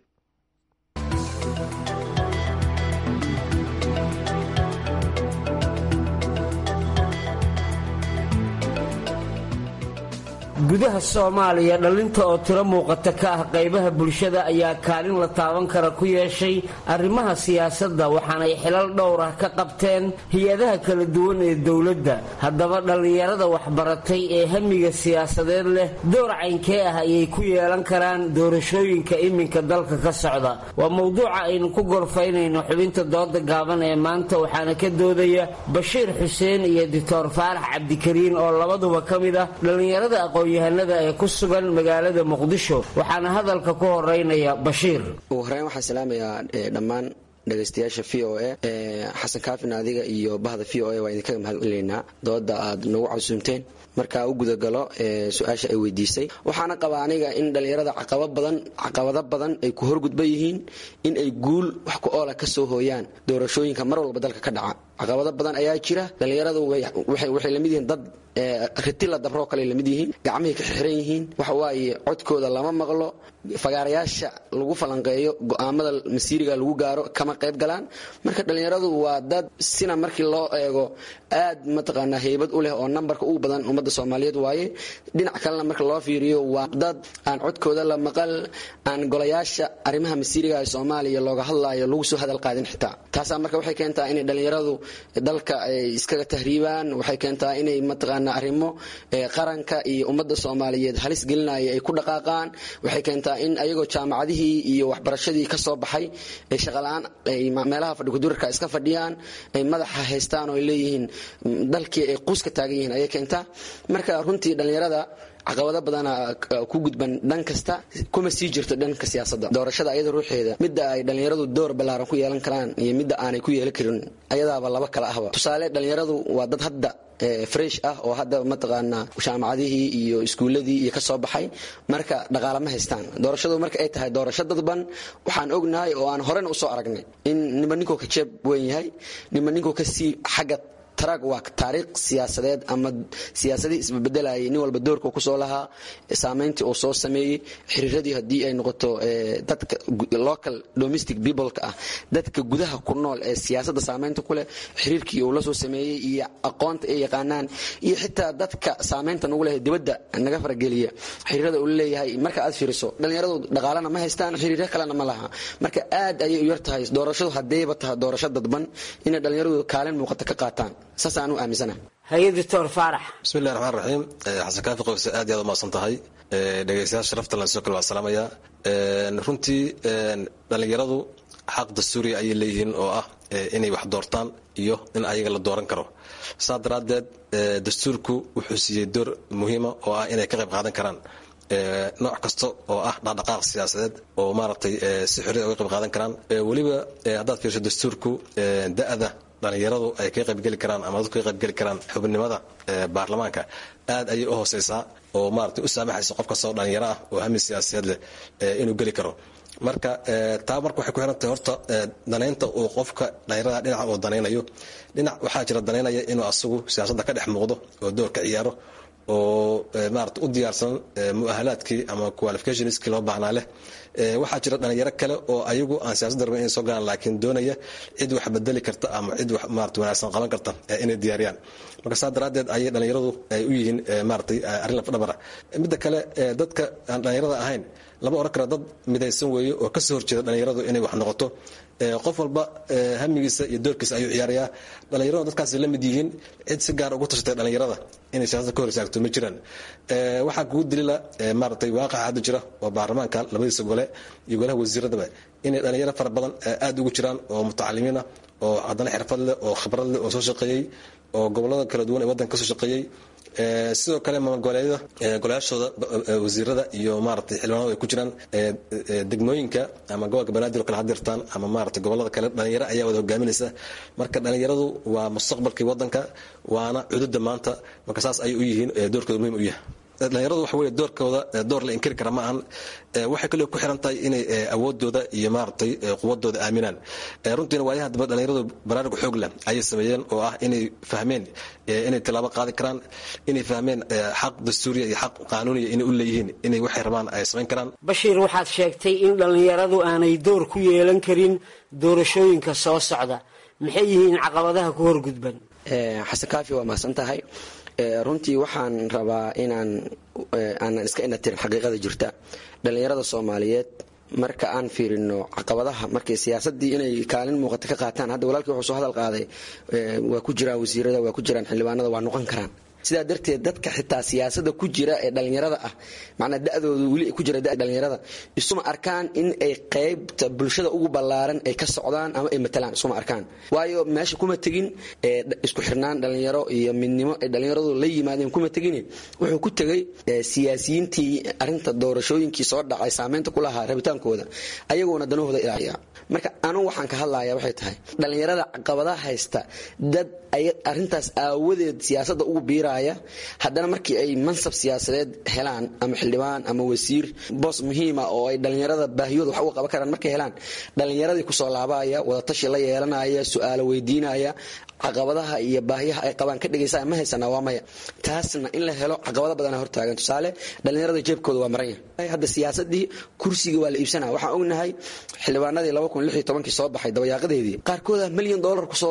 gudaha Soomaaliya dhalinta oo tiro muuqata ka ah qaybaha bulshada ayaa kaalin la taaban kara ku yeeshay arrimaha siyaasadda waxaana ay xilal dhowr ah ka qabteen hay'adaha kala duwan ee dawladda. haddaba dhalinyarada waxbaratay ee hamiga siyaasadeed leh door caynkee ah ayay ku yeelan karaan doorashooyinka iminka dalka ka socda. waa mowduuca aynu ku gorfaynayno xubinta dooda gaaban ee maanta, waxaana ka doodaya Bashiir Xuseen iyo Dr. Faarax Cabdikariin oo labaduba ka mid ah dhalinyarada aqoon-yahanada ee ku sugan magaalada Muqdisho. waxaana hadalka ku horeynaya Bashiir. ugu horeyn waxaan salaamayaa dhammaan dhagaystayaasha VOA xasan kaafin adiga iyo bahda VOA waa idinkaga mahadcelineynaa dooda aad nagu casuumteen. marka u gudagalo su'aasha ay weydiisay waxaana qabaa aniga in dhalinyarada caqabado badan ay ku horgudban yihiin in ay guul wax ku oola ka soo hooyaan doorashooyinka mar walba dalka ka dhaca. caqabado badan ayaa jira. dhalinyaradu waxay la mid yihiin dad ritila dabro kale la mid yihiin, gacmihii ka xiran yihiin, waxa waaye codkooda lama maqlo, fagaarayaasha lagu falanqeeyo go'aamada masiiriga lagu gaaro kama qayb galaan. marka dhalinyaradu waa dad sina markii loo eego aad mataqaanaa heybad u leh oo nambarka ugu badan ummadda Soomaaliyeed waaye. dhinac kalena marka loo fiiriyo waa dad aan codkooda la maqal, aan golayaasha arrimaha masiiriga ee Soomaaliya looga hadlaayo lagu soo hadal qaadin xitaa. taasaa marka waxay keentaa in dhalinyaradu dalka ay iskaga tahriibaan, waxay keentaa inay mataqaanaa arrimo qaranka iyo ummadda Soomaaliyeed halis gelinaya ay ku dhaqaaqaan, waxay keentaa in ayagoo jaamacadihii iyo waxbarashadii ka soo baxay ay shaqalaan ay meelaha fadhigudurka iska fadhiyaan, ay madaxa haystaan oo ay leeyihiin dalkii ay quuska taagan yihiin ayay keentaa. marka runtii dhalinyarada caqabado badan ku gudban dhan kasta kuma sii jirto dhanka siyaasadda. doorashada ayada ruuxeeda midda ay dhalinyaradu door ballaaran ku yeelan karaan iyo midda aanay ku yeelan karin ayadaaba laba kala ahba. tusaale dhalinyaradu waa dad hadda fresh ah oo hadda mataqaanaa jaamacadihii iyo iskuuladii iyo ka soo baxay, marka dhaqaale ma haystaan. doorashadu marka ay tahay doorasho dadban waxaan ognahay oo aan horena u soo aragnay in nimankoo ka jeeb weyn yahay, nimankoo ka sii xagga tarag waa taariikh siyaasadeed ama siyaasadii isbedelayay nin walba doorka ku soo lahaa, saameyntii uu soo sameeyay, xiriiradii haddii ay noqoto dadka local domestic people-ka ah, dadka gudaha ku nool ee siyaasadda saameynta ku leh, xiriirkii uu la soo sameeyay iyo aqoonta ay yaqaanaan, iyo xitaa dadka saameynta nagu leh dibadda naga farageliya xiriirada uu leeyahay. marka aad fiiriso dhalinyaradu dhaqaalana ma haystaan, xiriiro kalena ma laha. marka aad ayay u yar tahay doorashadu haddayba tahay doorasho dadban inay dhalinyaradu kaalin muuqata ka qaataan. saasaan u aaminsanahay. hay Dr. Faarax. bismillahi raxmaani raxiim. xasan kaafi qoyse aad iyo aad u mahadsan tahay. dhegaystayaasha sharafta la soo kale waa salaamaya. runtii dhalinyaradu xaq dastuuri ayay leeyihiin oo ah inay wax doortaan iyo in ayaga la dooran karo. saa daraaddeed dastuurku wuxuu siiyey door muhiima oo ah inay ka qayb qaadan karaan nooc kasta oo ah dhaqdhaqaaq siyaasadeed oo maaragtay si xorriya uga qayb qaadan karaan. weliba haddaad fiirso dastuurku da'da dhalinyaradu ay ka qaybgeli karaan ama dadku ka qaybgeli karaan xubnimada baarlamaanka aad ayay u hooseysaa oo maaragtay u saamaxaysa qof kastoo dhalinyaro ah oo hami siyaasadeed leh inuu geli karo marka taa marka waxay ku xiran tahay horta danaynta uu qofka dhalinyarada dhinaca uu danaynayo dhinac waxaa jira danaynaya inuu asagu siyaasadda ka dhex muuqdo oo doorka ciyaaro oo maaragtay u diyaarsan mu'ahalaadkii ama qualificationskii loo baahnaa leh waxaa jira dhalinyaro kale oo ayagu aan siyaasadda rabin inay soo galaan laakiin doonaya cid wax bedeli karta ama cid wax maaragtay wanaagsan qaban karta inay diyaariyaan marka saa daraaddeed ayay dhalinyaradu ay u yihiin maaragtay arrin lafdhabara midda kale dadka aan dhalinyarada ahayn lama oran kara dad midaysan weeye oo kasoo horjeeda dhalinyaradu inay wax noqoto qof walba hamigiisa iyo doorkiisa ayuu ciyaarayaa dhalinyaradu dadkaasi la mid yihiin cid si gaar ugu tashatay dhalinyarada inay siyaasadda ka hor istaagto ma jiraan waxaa kugu dilila maaragtay waaqaca hadda jira oo baarlamaanka labadiisa gole iyo golaha wasiiradaba inay dhalinyaro fara badan aad ugu jiraan oo mutacalimiina oo haddana xirfad leh oo khibrad leh oo soo shaqeeyey oo gobolada kala duwan ee waddanka kasoo shaqeeyey sidoo kale maamulgoboleedyada golayaashooda wasiirada iyo maaragtay xildhibaanadu ay ku jiraan degmooyinka ama gobolka banaadir oo kale hadirtaan ama maaragtay gobolada kale dhalinyaro ayaa wada hogaaminaysa marka dhalinyaradu waa mustaqbalkii waddanka waana cududa maanta marka saas ayay u yihiin doorkooda muhiim u yahay dhalinyaradu waxa weeye doorkooda door la inkiri kara ma ahan waxay kaliya ku xiran tahay inay awoodooda iyo maaragtay quwadooda aaminaan runtiina waayaha dambe dhalinyaradu baraarug xoog leh ayay sameeyeen oo ah inay fahmeen inay tallaabo qaadi karaan inay fahmeen xaq dastuuriya iyo xaq qaanuuniya inay u leeyihiin inay waxay rabaan ay samayn karaan bashiir waxaad sheegtay in dhalinyaradu aanay door ku yeelan karin doorashooyinka soo socda maxay yihiin caqabadaha ku horgudban xasan kaafi waa mahadsan tahay runtii waxaan rabaa aanan iska inatirin xaqiiqada jirta dhalinyarada soomaaliyeed marka aan fiirino caqabadaha markay siyaasadii inay kaalin muuqata ka qaataan hadda walaalkii wuxuu soo hadal qaaday waa ku jiraan wasiirada waa ku jiraan xildhibaanada waa noqon karaan sidaa darteed dadka xitaa siyaasada ku jira ee dhalinyarada ah macnaa da'dooda weli ku jira dhalinyarada isuma arkaan in ay qaybta bulshada ugu ballaaran ay ka socdaan ama ay matalaan isuma arkaan waayo meesha kuma tegin isku xirnaan dhalinyaro iyo midnimo ay dhalinyaradu la yimaadeen kuma tegin wuxuu ku tegay siyaasiyiintii arinta doorashooyinkii soo dhacay saameynta ku lahaa rabitaankooda ayagoona danahooda ilaaliya marka anu waxaan ka hadlayaa waxay tahay dhalinyarada caqabadaha haysta dad ay arintaas aawadeed siyaasadda ugu biiraya haddana markii ay mansab siyaasadeed helaan ama xildhibaan ama wasiir boos muhiima oo ay dhalinyarada baahiyooda wax uga qaban karaan markay helaan dhalinyaradii kusoo laabaya wadatashi la yeelanaya su-aalo weydiinaya caqabadaha iyo baahiyaha ay qabaan ka dhigaysa ma haysanaa waa maya taasna in la helo caqabado badana hortaagan tusaale dhalinyarada jeebkooda waa maran yahay hadda siyaasadii kursiga waa la iibsanaa waxaan ognahay xildhibaanadii 2016 soo baxay dabayaaqadeedii qaarkooda $1 milyan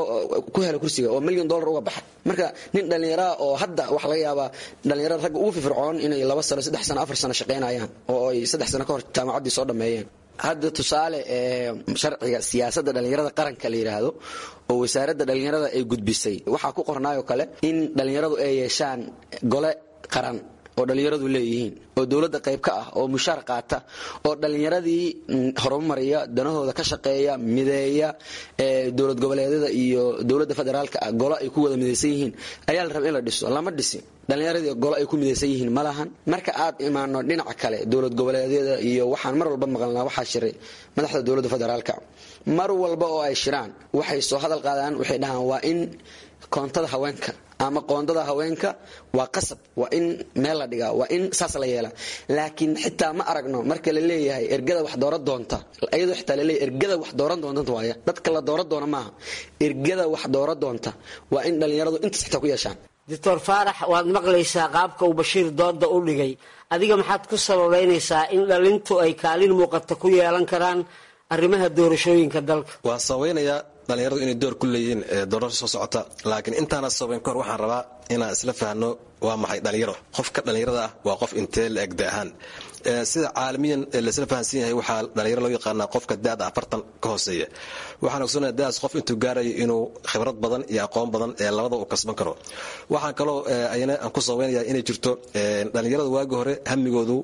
ku hela kursiga oo $1 milyan uga baxay marka nin dhalinyaro oo hadda wax laga yaabaa dhalinyarada ragga ugu firfircoon inay 2 sano 3 sano 4 sano shaqeynayaan oo ay 3 sano ka hor jaamacaddii soo dhameeyeen hadda tusaale sharciga siyaasadda dhalinyarada qaranka la yiraahdo oo wasaaradda dhalinyarada ay gudbisay waxaa ku qornaayo kale in dhalinyaradu ay yeeshaan gole qaran oo dhalinyaradu leeyihiin oo dawladda qayb ka ah oo mushaar qaata oo dhalinyaradii horumariya danahooda ka shaqeeya mideeya dawlad goboleedyada iyo dawladda federaalka ah golo ay ku wada midaysan yihiin ayaa la rabaa in la dhiso lama dhisin dhalinyaradii golo ay ku midaysan yihiin ma lahan marka aad imaano dhinaca kale dawlad goboleedyada iyo waxaan mar walba maqalnaa waxaa shiray madaxda dawladda federaalka mar walba oo ay shiraan waxay soo hadal qaadaan waxay dhahaan waa in koontada haweenka ama qoondada haweenka waa qasab waa in meel la dhigaa waa in saas la yeelaa laakiin xitaa ma aragno marka la leeyahay ergada wax dooran doonta ayadoo xitaa la leeyahay ergada wax dooran doonta waaya dadka la dooran doona maaha ergada wax dooran doonta waa in dhalinyaradu intaas xitaa ku yeeshaan doctor faarax waad maqlaysaa qaabka uu bashiir dooda u dhigay adiga maxaad ku sababeynaysaa in dhalintu ay kaalin muuqata ku yeelan karaan arrimaha doorashooyinka dalka waa sababeynayaa dhalinyaradu inay door ku leeyihiin doorasho soo socota laakiin intaana sababeyn kahor waxaan rabaa inaan isla fahanno waa maxay dhalinyaro qofka dhalinyarada ah waa qof intee la egda ahaan sida caalamiyan laisla fahansan yahay waxaa dhalinyaro loo yaqaanaa qofka da-da 40 ka hooseeya waxaan ogsoonaya da-daas qof intuu gaarayo inuu khibrad badan iyo aqoon badan labada uu kasban karo waxaan kaloo ayana aan ku sababeynaya inay jirto dhalinyarada waagi hore hamigoodu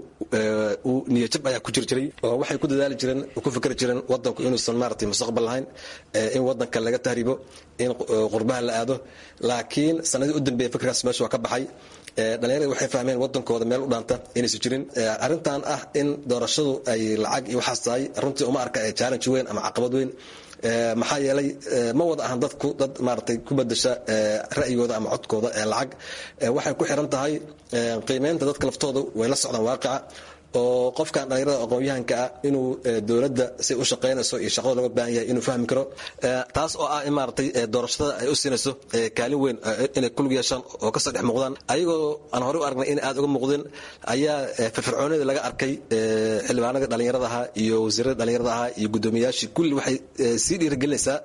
niyajab ayaa ku jiri jiray oo waxay ku dadaali jireen ku fikri jireen wadanku inuusan maaragtay mustaqbal lahayn in wadanka laga tahriibo in qurbaha la aado laakiin sanadii u dambeeyay fikirkaas meesha waa ka baxay dhalinyarada waxay fahmeen wadankooda meel u dhaanta inaysan jirin arrintan ah in doorashadu ay lacag iyo waxaas tahay runtii uma arka challenge weyn ama caqabad weyn maxaa yeelay ma wada ahan dadku dad maaragtay ku bedesha ra'yigooda ama codkooda lacag waxay ku xiran tahay qiimeynta dadka laftooda way la socdaan waaqica oo qofkan dhalinyarada aqoon-yahanka ah inuu dowladda si u shaqaynayso iyo shaqada looga baahan yahay inuu fahmi karo taas oo ah in maaragtay doorashada ay u siinayso kaalin weyn inay ku lug yeeshaan oo ka soo dhex muuqdaan ayagoo aan horey u aragnay in aad uga muuqdeen ayaa firfircoonida laga arkay xildhibaanada dhalinyarada ahaa iyo wasiirada dhalinyarada ahaa iyo guddoomiyayaashii kulli waxay sii dhiirigelinaysaa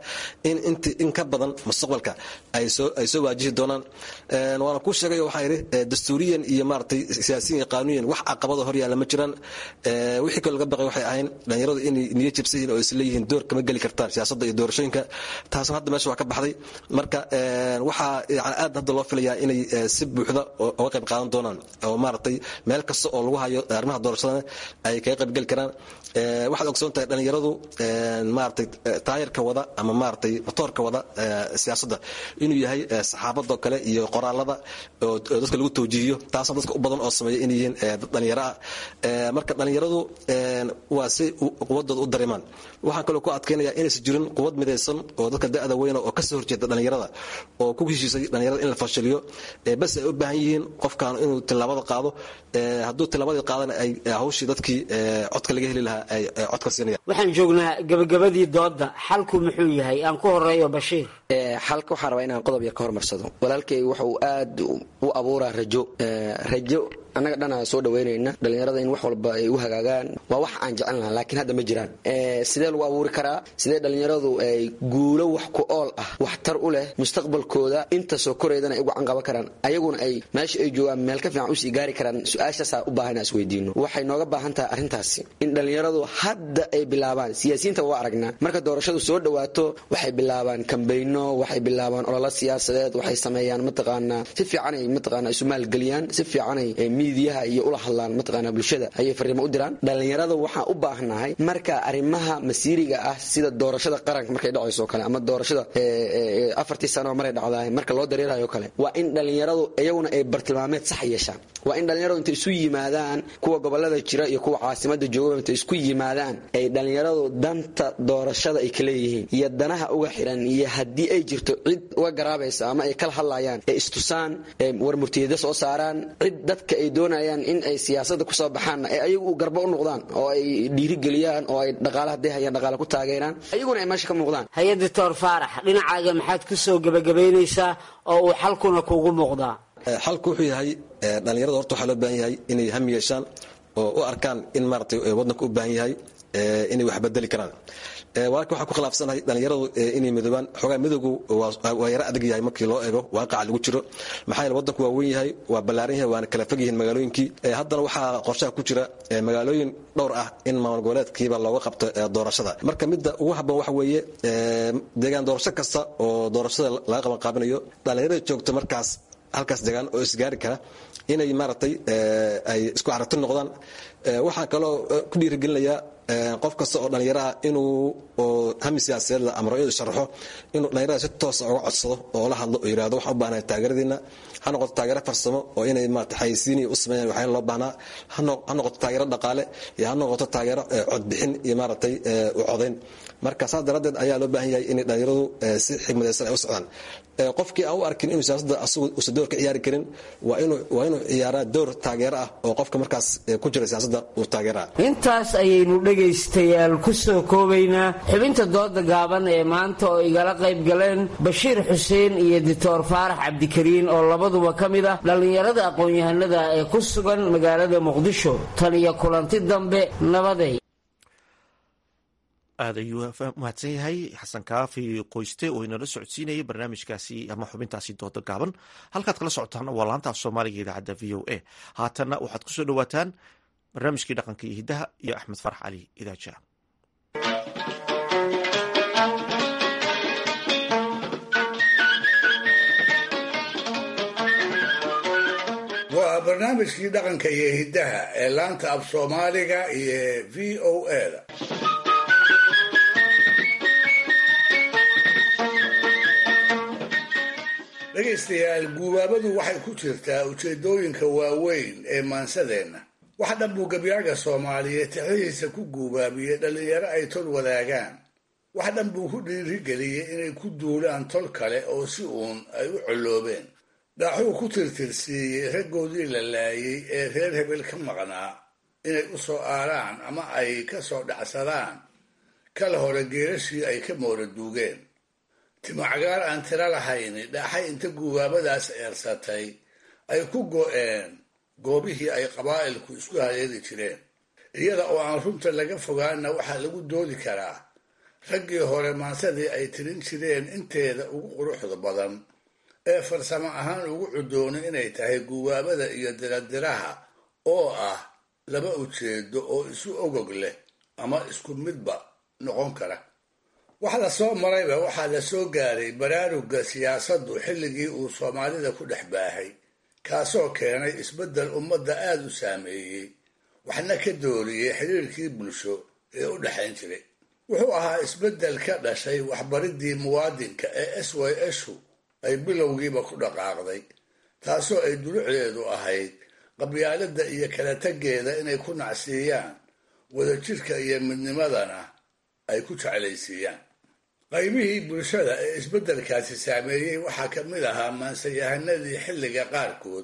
in ka badan mustaqbalka ay soo waajihi doonaan waana kuu sheegay waxaa yidhi dastuuriyan iyo maaragtay siyaasiyan iyo qaanuuniyan wax caqabada hor yaalla ma jiro wixii kaloo laga baqay waxay ahayn dhalinyaradu inay niyo jabsayihiin oo isleeyihiin door kama geli kartaan siyaasadda iyo doorashooyinka taasna hadda meesha waa ka baxday marka waxaa yani aad hadda loo filayaa inay si buuxda uga qayb qaadan doonaan oo maaragtay meel kasta oo lagu hayo arrimaha doorashadana ay kaga qayb geli karaan waxaad ogsoon tahay dhalinyaradu maaragtay taayirka wada ama maaragtay motoorka wada siyaasadda inuu yahay saxaabadoo kale iyo qoraalada oo dadka lagu tawjiihiyo taasna dadka u badan oo sameeya inay yihiin dad dhalinyaro ah marka dhalinyaradu waa si quwadooda u dareemaan waxaan kaloo ku adkaynaya inaysan jirin quwad midaysan oo dadka da'da weyna oo kasoo horjeeda dhalinyarada oo ku heshiisay dhalinyarada in la fashiliyo bas ay u baahan yihiin qofkan inuu tilaabada qaado hadduu tilaabadii qaadana ay hawshii dadkii codka laga heli lahaa ay codka siinayaan waxaan joognaa gabagabadii dooda xalku muxuu yahay aan ku horeeyo Bashiir xalka waxaan rabaa inaan qodob yar ka hormarsado walaalkay waxa uu aad u abuuraa rajo annaga dhan aan soo dhaweynayna dhalinyarada in wax walba ay u hagaagaan waa wax aan jecel lahaa laakiin hadda ma jiraan sidee lagu abuuri karaa sidee dhalinyaradu ay guulo wax ku ool ah wax tar u leh mustaqbalkooda inta soo koreydana ay ugu canqaba karaan ayaguna ay meesha ay joogaan meel ka fiican u sii gaari karaan su'aashaasaa u baahan is weydiino waxay nooga baahan tahay arrintaasi in dhalinyaradu hadda ay bilaabaan siyaasiyiinta waa aragnaa marka doorashadu soo dhawaato waxay bilaabaan kambayno waxay bilaabaan ololo siyaasadeed waxay sameeyaan mataqaanaa si fiican ay mataqaanaa isu maalgeliyaan si fiican ay miidiyaha iyo ula hadlaan mataqaanaa bulshada ayay fariimo u diraan dhalinyarada waxaan u baahnahay marka arrimaha masiiriga ah sida doorashada qaranka markay dhacayso kale ama doorashada 4 sano maray dhacdaay marka loo dareerayo kale waa in dhalinyaradu iyaguna ay bartilmaameed sax yeeshaan waa in dhalinyaradu inta isu yimaadaan kuwa gobolada jira iyo kuwa caasimada jooga inta isku yimaadaan ay dhalinyaradu danta doorashada ay kala yihiin iyo danaha uga xiran iyo hadii ay jirto cid uga garaabaysa ama ay kala hadlayaan ee istusaan war murtiyada soo saaraan cid dadka ay doonayaan in ay siyaasadda ku soo baxaan ay ayagu garba u noqdaan oo ay dhiirigeliyaan oo ay dhaqaalaha hayaan dhaqaale ku taageeraan ayaguna ay meesha ka muuqdaan hay'adda Dr. Faarax dhinacaaga maxaad ku soo gabagabeynaysaa oo uu xalkuna kuugu muuqdaa xalku wuxuu yahay dhalinyarada horta waxaa loo baahan yahay inay ham yeeshaan oo u arkaan in maaragtay waddanka u baahan yahay inay wax bedeli karaan walaalka waxaa ku khilaafsanahay dhalinyaradu inay midoobaan xogaa midowgu waa yara adag yahay markii loo eego waaqaca lagu jiro maxaa yeele waddanku waa weyn yahay waa ballaaran yahay waana kala fog yihiin magaalooyinkii haddana waxaa qorshaha ku jira magaalooyin dhowr ah in maamul goboleedkiiba looga qabto doorashada marka midda ugu habboon waxa weeye deegaan doorasho kasta oo doorashada laga qaban qaabinayo dhalinyarada joogta markaas halkaas deegaan oo isgaari kara inay maaragtay ay isku aragti noqdaan waxaa kaloo ku dhiirigelinayaa qof kasta oo dhalinyaro ah inuu hami siyaasadeed ama ra'yadu sharaxo inuu dhalinyarada si toos uga codsado oo la hadlo oo yiraahdo waxaan u baahanahay taageeradiina ha noqoto taageero farsamo oo inay maaragtay xayisiin u sameeyaan waxaan loo baahnaa ha noqoto taageero dhaqaale iyo ha noqoto taageero codbixin iyo maaragtay u codayn marka saas daradeed ayaa loo baahan yahay in dhalinyaradu si xigmadaysan ay u socdaan qofkii aan u arkin inuu siyaasadda asagu uusan door ka ciyaari karin waa inuu ciyaaraa door taageero ah oo qofka markaas ku jira siyaasadda uu taageeraa intaas ayaynu dhegaystayaal ku soo koobaynaa xubinta dooda gaaban ee maanta oo igala qayb galeen Bashiir Xuseen iyo Dr. Faarax Cabdikariin oo labaduba ka mid ah dhalinyarada aqoon-yahanada ee ku sugan magaalada Muqdisho tan iyo kulanti dambe nabaday aad ayuu mahadsan yahay xasan kaafi qoyste oo inala socodsiinayay barnaamijkaasi ama xubintaasi dooda gaaban halkaad kala socotaan waa laanta af soomaaliga idaacadda VOA haatanna waxaad ku soo dhawaataan barnaamijkii dhaqanka iyo hiddaha iyo axmed farax cali idaaja waa barnaamijkii dhaqanka iyo hiddaha ee laanta af soomaaliga iyo VOA-da dhegaystayaal guubaabadu waxay ku jirtaa ujeedooyinka waaweyn ee maansadeenna wax dhan buu gabyaaga soomaaliyeed tixdihiisa ku guubaabiyey dhallinyaro ay tol wadaagaan wax dhan buu ku dhiirigeliyey inay ku duulaan tol kale oo si uun ay u colloobeen. dhaaxuu ku tirtirsiiyey raggoodii la laayay ee reer hebel ka maqnaa inay u soo aaraan ama ay ka soo dhacsadaan kala hore geerashii ay ka moora duugeen. timacagaar aan tiro lahayni dhaaxay inta guubaabadaas eersatay ay ku go'een goobihii ay qabaa'ilku isku haleeli jireen. iyada oo aan runta laga fogaanna waxaa lagu doodi karaa raggii hore maansadii ay tirin jireen inteeda ugu quruxda badan ee farsamo ahaan ugu cudoono inay tahay guubaabada iyo diradiraha oo ah laba ujeedo oo isu ogog leh ama isku midba noqon kara. wax la soo marayba waxaa la soo gaaray baraaruga siyaasaddu xilligii uu soomaalida ku dhex baahay, kaasoo keenay isbeddel ummadda aada u saameeyey, waxna ka dooriyey xiriirkii bulsho ee u dhexayn jiray. wuxuu ahaa isbeddel ka dhashay waxbaridii muwaadinka ee SYShu ay bilowgiiba ku dhaqaaqday, taasoo ay dulucdeedu ahayd qabyaaladda iyo kala taggeeda inay ku nacsiiyaan, wadajirka iyo midnimadana ay ku jeclaysiiyaan. qaybihii bulshada ee isbeddelkaasi saameeyey waxaa ka mid ahaa maansayahanadii xilliga qaarkood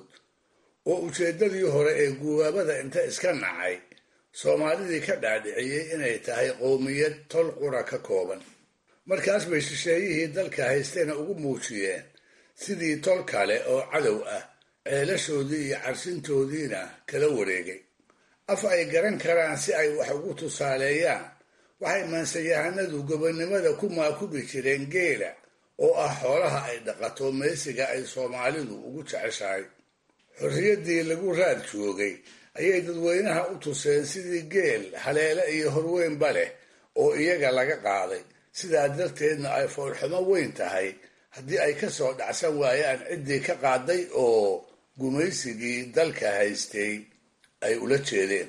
oo ujeeddadii hore ee guubaabada inta iska nacay soomaalidii ka dhaadhiciyey inay tahay qowmiyad tol qura ka kooban. markaas bay shisheeyihii dalka haystayna ugu muujiyeen sidii tol kale oo cadow ah, ceelashoodii iyo carsintoodiina kala wareegay. af ay garan karaan si ay wax ugu tusaaleeyaan waxay maansayahanadu gobonnimada ku maakubi jireen geela oo ah xoolaha ay dhaqato meesiga ay soomaalidu ugu jeceshahay. xorriyaddii lagu raad joogay ayay dadweynaha u tuseen sidii geel haleele iyo horweynba leh oo iyaga laga qaaday, sidaa darteedna ay foolxumo weyn tahay haddii ay ka soo dhacsan waayaan ciddii ka qaaday oo gumaysigii dalka haystay ay ula jeedeen.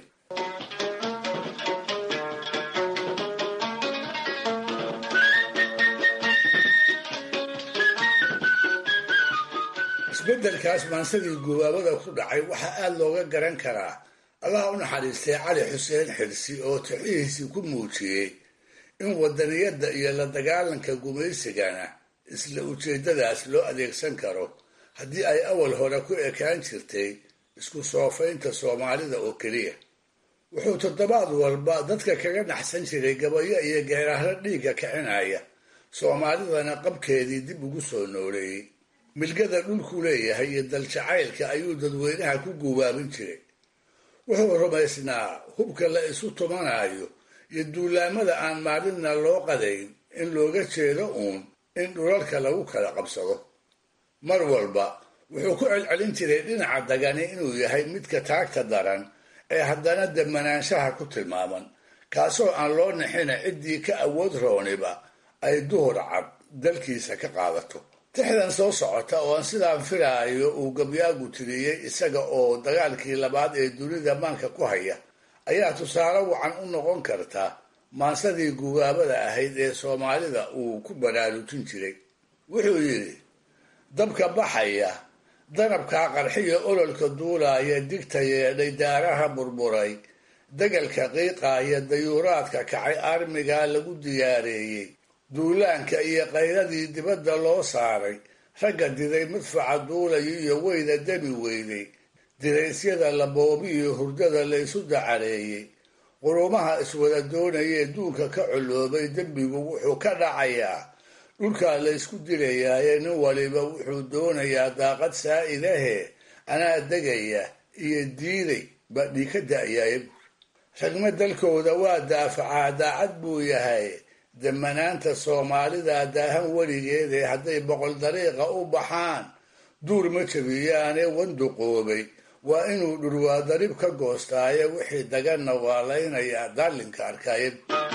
isbeddelkaas maansadii guubaabada ku dhacay waxaa aada looga garan karaa allaha u naxariistay cali xuseen xirsi oo tixihiisii ku muujiyey in wadaniyadda iyo la dagaalanka gumaysigana isla ujeeddadaas loo adeegsan karo haddii ay awal hore ku ekaan jirtay isku soofaynta soomaalida oo keliya. wuxuu toddobaad walba dadka kaga naxsan jiray gabayo iyo geerahro dhiigga kicinaya, soomaalidana qabkeedii dib ugu soo nooleeyey. milgada dhulku leeyahay iyo daljacaylka ayuu dadweynaha ku guubaabin jiray. wuxuu rumaysnaa hubka la isu tumanayo iyo duulaamada aan maalinna loo qadayn in looga jeedo uun in dhulalka lagu kala qabsado. mar walba wuxuu ku celcelin jiray dhinaca dagani inuu yahay midka taagta daran ee haddana demanaanshaha ku tilmaaman, kaasoo aan loo nixina ciddii ka awood rooniba ay duhur cad dalkiisa ka qaadato. tixdan soo socota oo aan sidaan filaayo uu gabyaagu tiriyey isaga oo dagaalkii labaad ee dunida maanka ku haya ayaa tusaale wacan u noqon karta maansadii guubaabada ahayd ee soomaalida uu ku baraarujin jiray. wuxuu yidhi: dabka baxaya, danabkaa qarxiyo ololka duulaaya, digta yeedhay daaraha burburay, degalka qiiqaaya, dayuuraadka kacay armigaa lagu diyaareeyey, duulaanka iyo qayladii dibadda loo saaray, ragga diday madfaca duulayo iyo weyda demi weyday, diraysyada la boobiyo hurdada laysu dacareeyey, qurumaha iswada doonayee duunka ka coloobay, dembigu wuxuu ka dhacayaa dhulkaa laysku dilayaaye nin waliba wuxuu doonayaa daaqad saa'idahe, anaa degaya iyo diiday baa dhii ka da'yaye. ragma dalkooda waa daafacaa, daacad buu yahay, damanaanta soomaalida daahan weligeedee hadday boqol dariiqa u baxaan duur ma jabiyaane wanduqoobay, waa inuu dhurwaa darib ka goostaaye, wixii daganna waa laynayaa daalinka arkaaye.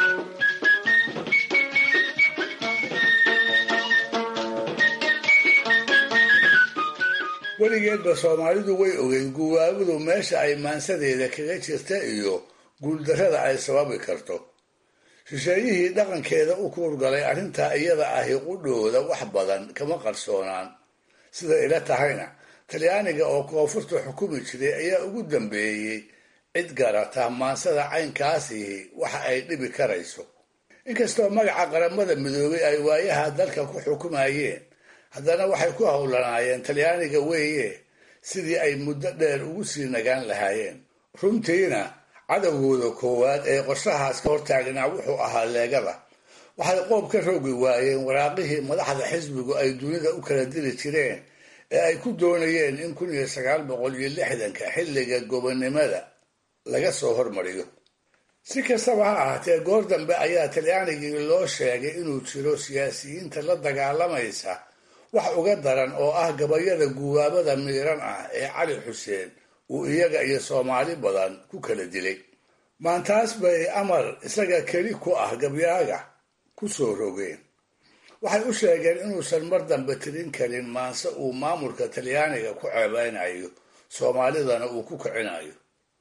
weligeedba soomaalidu way ogeyd guubaabadu meesha ay maansadeeda kaga jirta iyo guuldarrada ay sababi karto. shisheeyihii dhaqankeeda u kuurgalay arrintaa iyada ahi qudhooda wax badan kama qarsoonaan. sida ila tahayna talyaaniga oo koonfurta xukumi jiray ayaa ugu dambeeyey cid garata maansada caynkaasihi waxa ay dhibi karayso. inkastoo magaca qaramada midoobay ay waayaha dalka ku xukumayeen haddana waxay ku howlanaayeen talyaaniga weeye sidii ay muddo dheer ugu sii nagaan lahaayeen. runtiina cadowgooda koowaad ee qorshahaas ka hortaagnaa wuxuu ahaa leegada. waxay qoob ka rogi waayeen waraaqihii madaxda xisbigu ay dunida u kala diri jireen ee ay ku doonayeen in 1960 xilliga gobonnimada laga soo hormariyo. si kastaba ha ahaatee goor dambe ayaa talyaanigii loo sheegay inuu jiro siyaasiyiinta la dagaalamaysa wax uga daran oo ah gabayada guwaabada miiran ah ee cali xuseen uu iyaga iyo soomaali badan ku kala dilay. maantaas bay amar isaga keli ku ah gabyaaga ku soo rogeen. waxay u sheegeen inuusan mar dambe tirin karin maanse uu maamulka talyaaniga ku ceebeynayo soomaalidana uu ku kicinayo.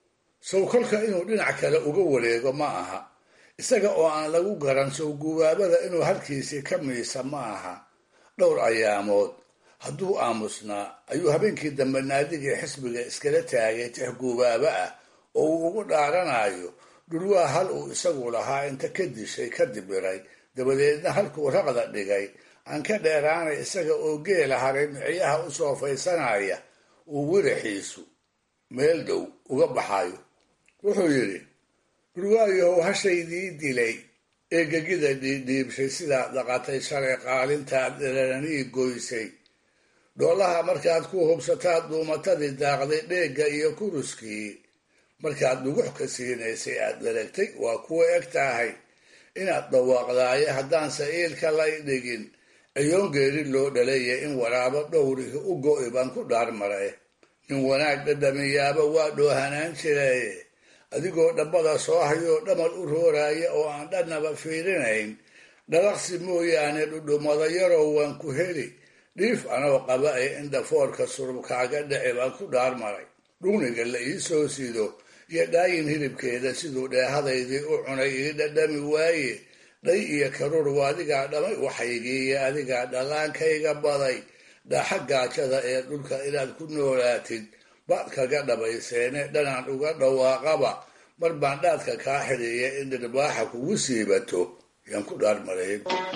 sow kolka inuu dhinac kale uga wareego ma aha. isaga oo aan lagu garan sow guwaabada inuu halkiisii ka miisa ma aha. dhowr ayaamood hadduu aamusnaa ayuu habeenkii dambe naadigii xisbiga iskala taagay tix guubaaba ah oo uu ugu dhaaranayo dhulwaa hal uu isagu lahaa inta ka dishay ka dibiray dabadeedna halkuu raqda dhigay aan ka dheeraanay isaga oo geela haray miciyaha u soofaysanaya uu wiraxiisu meel dhow uga baxayo. wuxuu yidhi dhulwaayahow hashaydii dilay ee gegida dhiidhiibshay sidaad dhaqatay shalay qaalintaad dheraranii goysay dhoolaha markaad ku hubsataad dhuumatadii daaqday dheegga iyo kuruskii markaad dhugux ka siinaysay aad dharagtay waa kuwa eg tahay inaad dhawaaqdaaye haddaanse iilka lay dhigin ayoon geeri loo dhalaya in waraabo dhowrihi u go'i baan ku dhaarmaray. nin wanaag dhadhamiyaaba waa dhoohanaan jiraye adigoo dhambada soo hayoo dhamal u rooraya oo aan dhannaba fiirinayn dhalaqsi mooyaane dhudhumada yarow waan ku heli dhiif anoo qaba ee indhafoorka surubkaaga dhici baan ku dhaarmaray. dhugniga la ii soo sido iyo dhaayin hilibkeeda siduu dheehadaydii u cunay ii dhadhami waaye dhay iyo karuur waa adigaa dhamay waxaygiiyo adigaa dhallaankayga baday dhaxa gaajada ee dhulka inaad ku noolaatid baad kaga dhabayseene dhanaan uga dhawaaqaba mar baan dhaadka kaa xidhiiya in dhirbaaxa kugu siibato yaan ku dhaarmaray.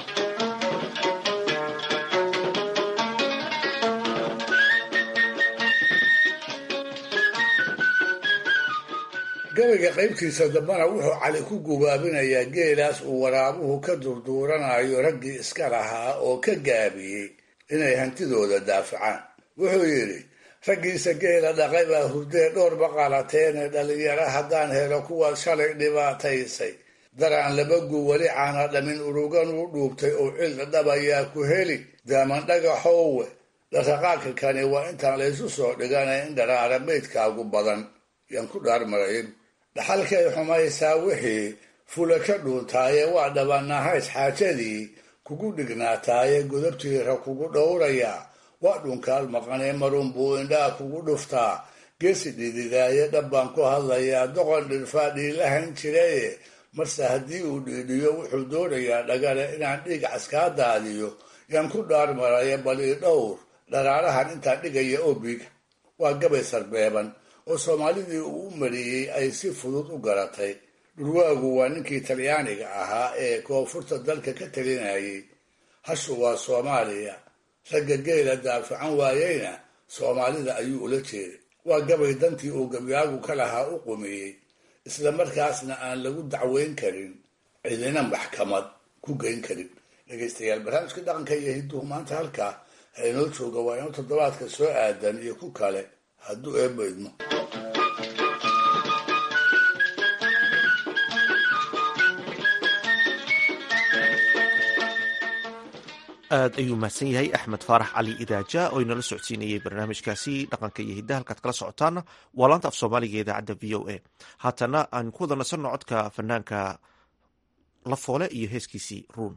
gabayga qaybtiisa dambana wuxuu cali ku gubaabinayaa geelaas uu waraabuhu ka durduuranayo raggii iska lahaa oo ka gaabiyey inay hantidooda daafacaan. wuxuu yidhi raggiisa geela dhaqay baa hurdee dhowr baqalateene dhalinyaro haddaan helo kuwaad shalay dhibaataysay daraan labagu weli caana dhamin urugan u dhuubtay oo cil dhabayaa ku heli daaman dhagaxoowe dhaqaqaaka kani waa intaan laysu soo dhiganay in dharaara meydkaagu badan yaan ku dhaarmaray. dhaxalkay xumaysaa wixii fula ka dhuuntaaye waa dhabanahays xaajadii kugu dhignaataaye godabtiira kugu dhowrayaa waa dhunkaal maqanee marun buu indhaa kugu dhuftaa geesi dhididaaye dhabbaan ku hadlayaa doqon dhirfaa dhiilahan jiraye marse haddii uu dhiidhiyo wuxuu doonayaa dhagale inaan dhiig caskaa daadiyo yaan ku dhaarmaraya bal ii dhowr dharaarahan intaan dhigaya oo biiga. waa gabay sarbeeban oo soomaalidii uu u mariyey ay si fudud u garatay. dhulwaagu waa ninkii talyaaniga ahaa ee koonfurta dalka ka talinayay. hashu waa soomaaliya ragga geela daafacan waayeyna soomaalida ayuu ula jeeday. waa gabay dantii uu gabyaagu ka lahaa u qumiyey isla markaasna aan lagu dacweyn karin cidina maxkamad ku geyn karin. dhegaystayaal barnaamijka dhaqanka iyo hidduhu maanta halkaa ha inoo jooga waa inuu toddobaadka soo aadan iyo ku kale hadduu eebba idmo. aad ayuu mahadsan yahay axmed faarax cali idaaja oo inala socodsiinayay barnaamijkaasi dhaqanka iyo hiddaha halkaad kala socotaana waa laanta af soomaaliga idaacadda v o a. haatana aan ku wada nasanno codka fanaanka la foole iyo heeskiisii ruun.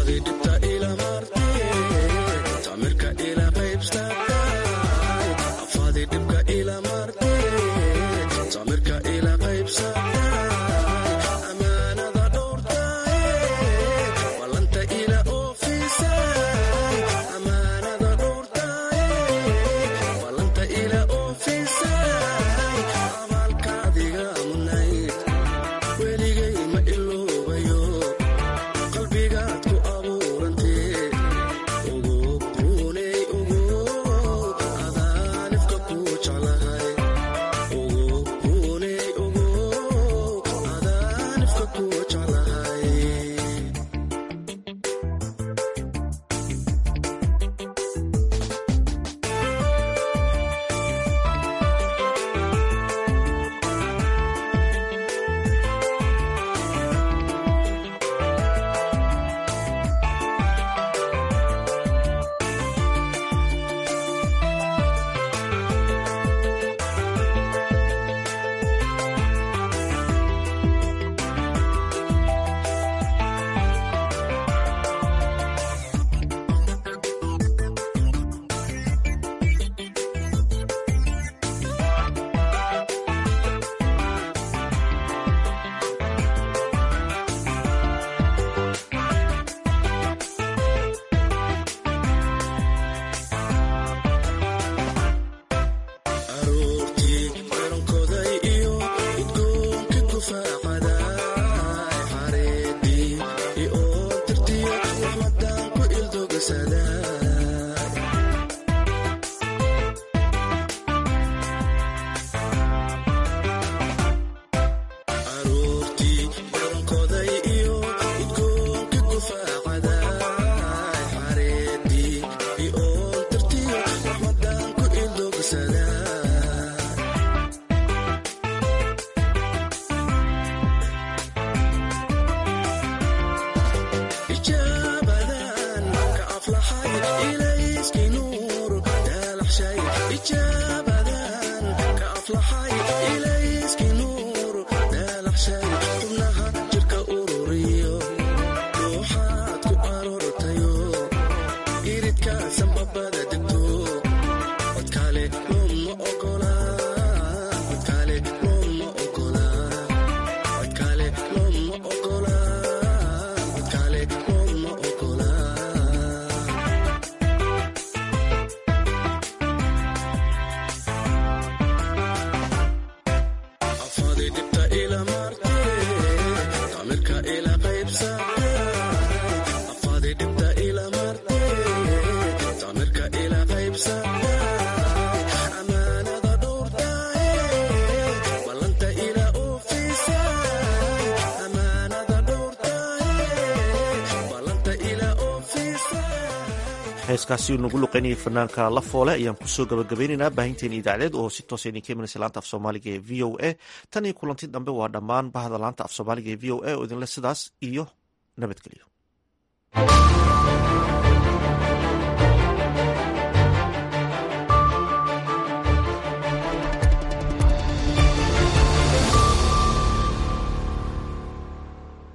heeskaasi nagu luqeynayay fanaanka La Foole ayaan kusoo gabagabaynaynaa baahinteena idaacadeed oo si toosa idinka imanaysa laanta af soomaaliga ee v o a tan iyo kulanti dambe waa dhammaan bahda laanta af soomaaliga ee v o a oo idinle sidaas iyo nabadgelyo.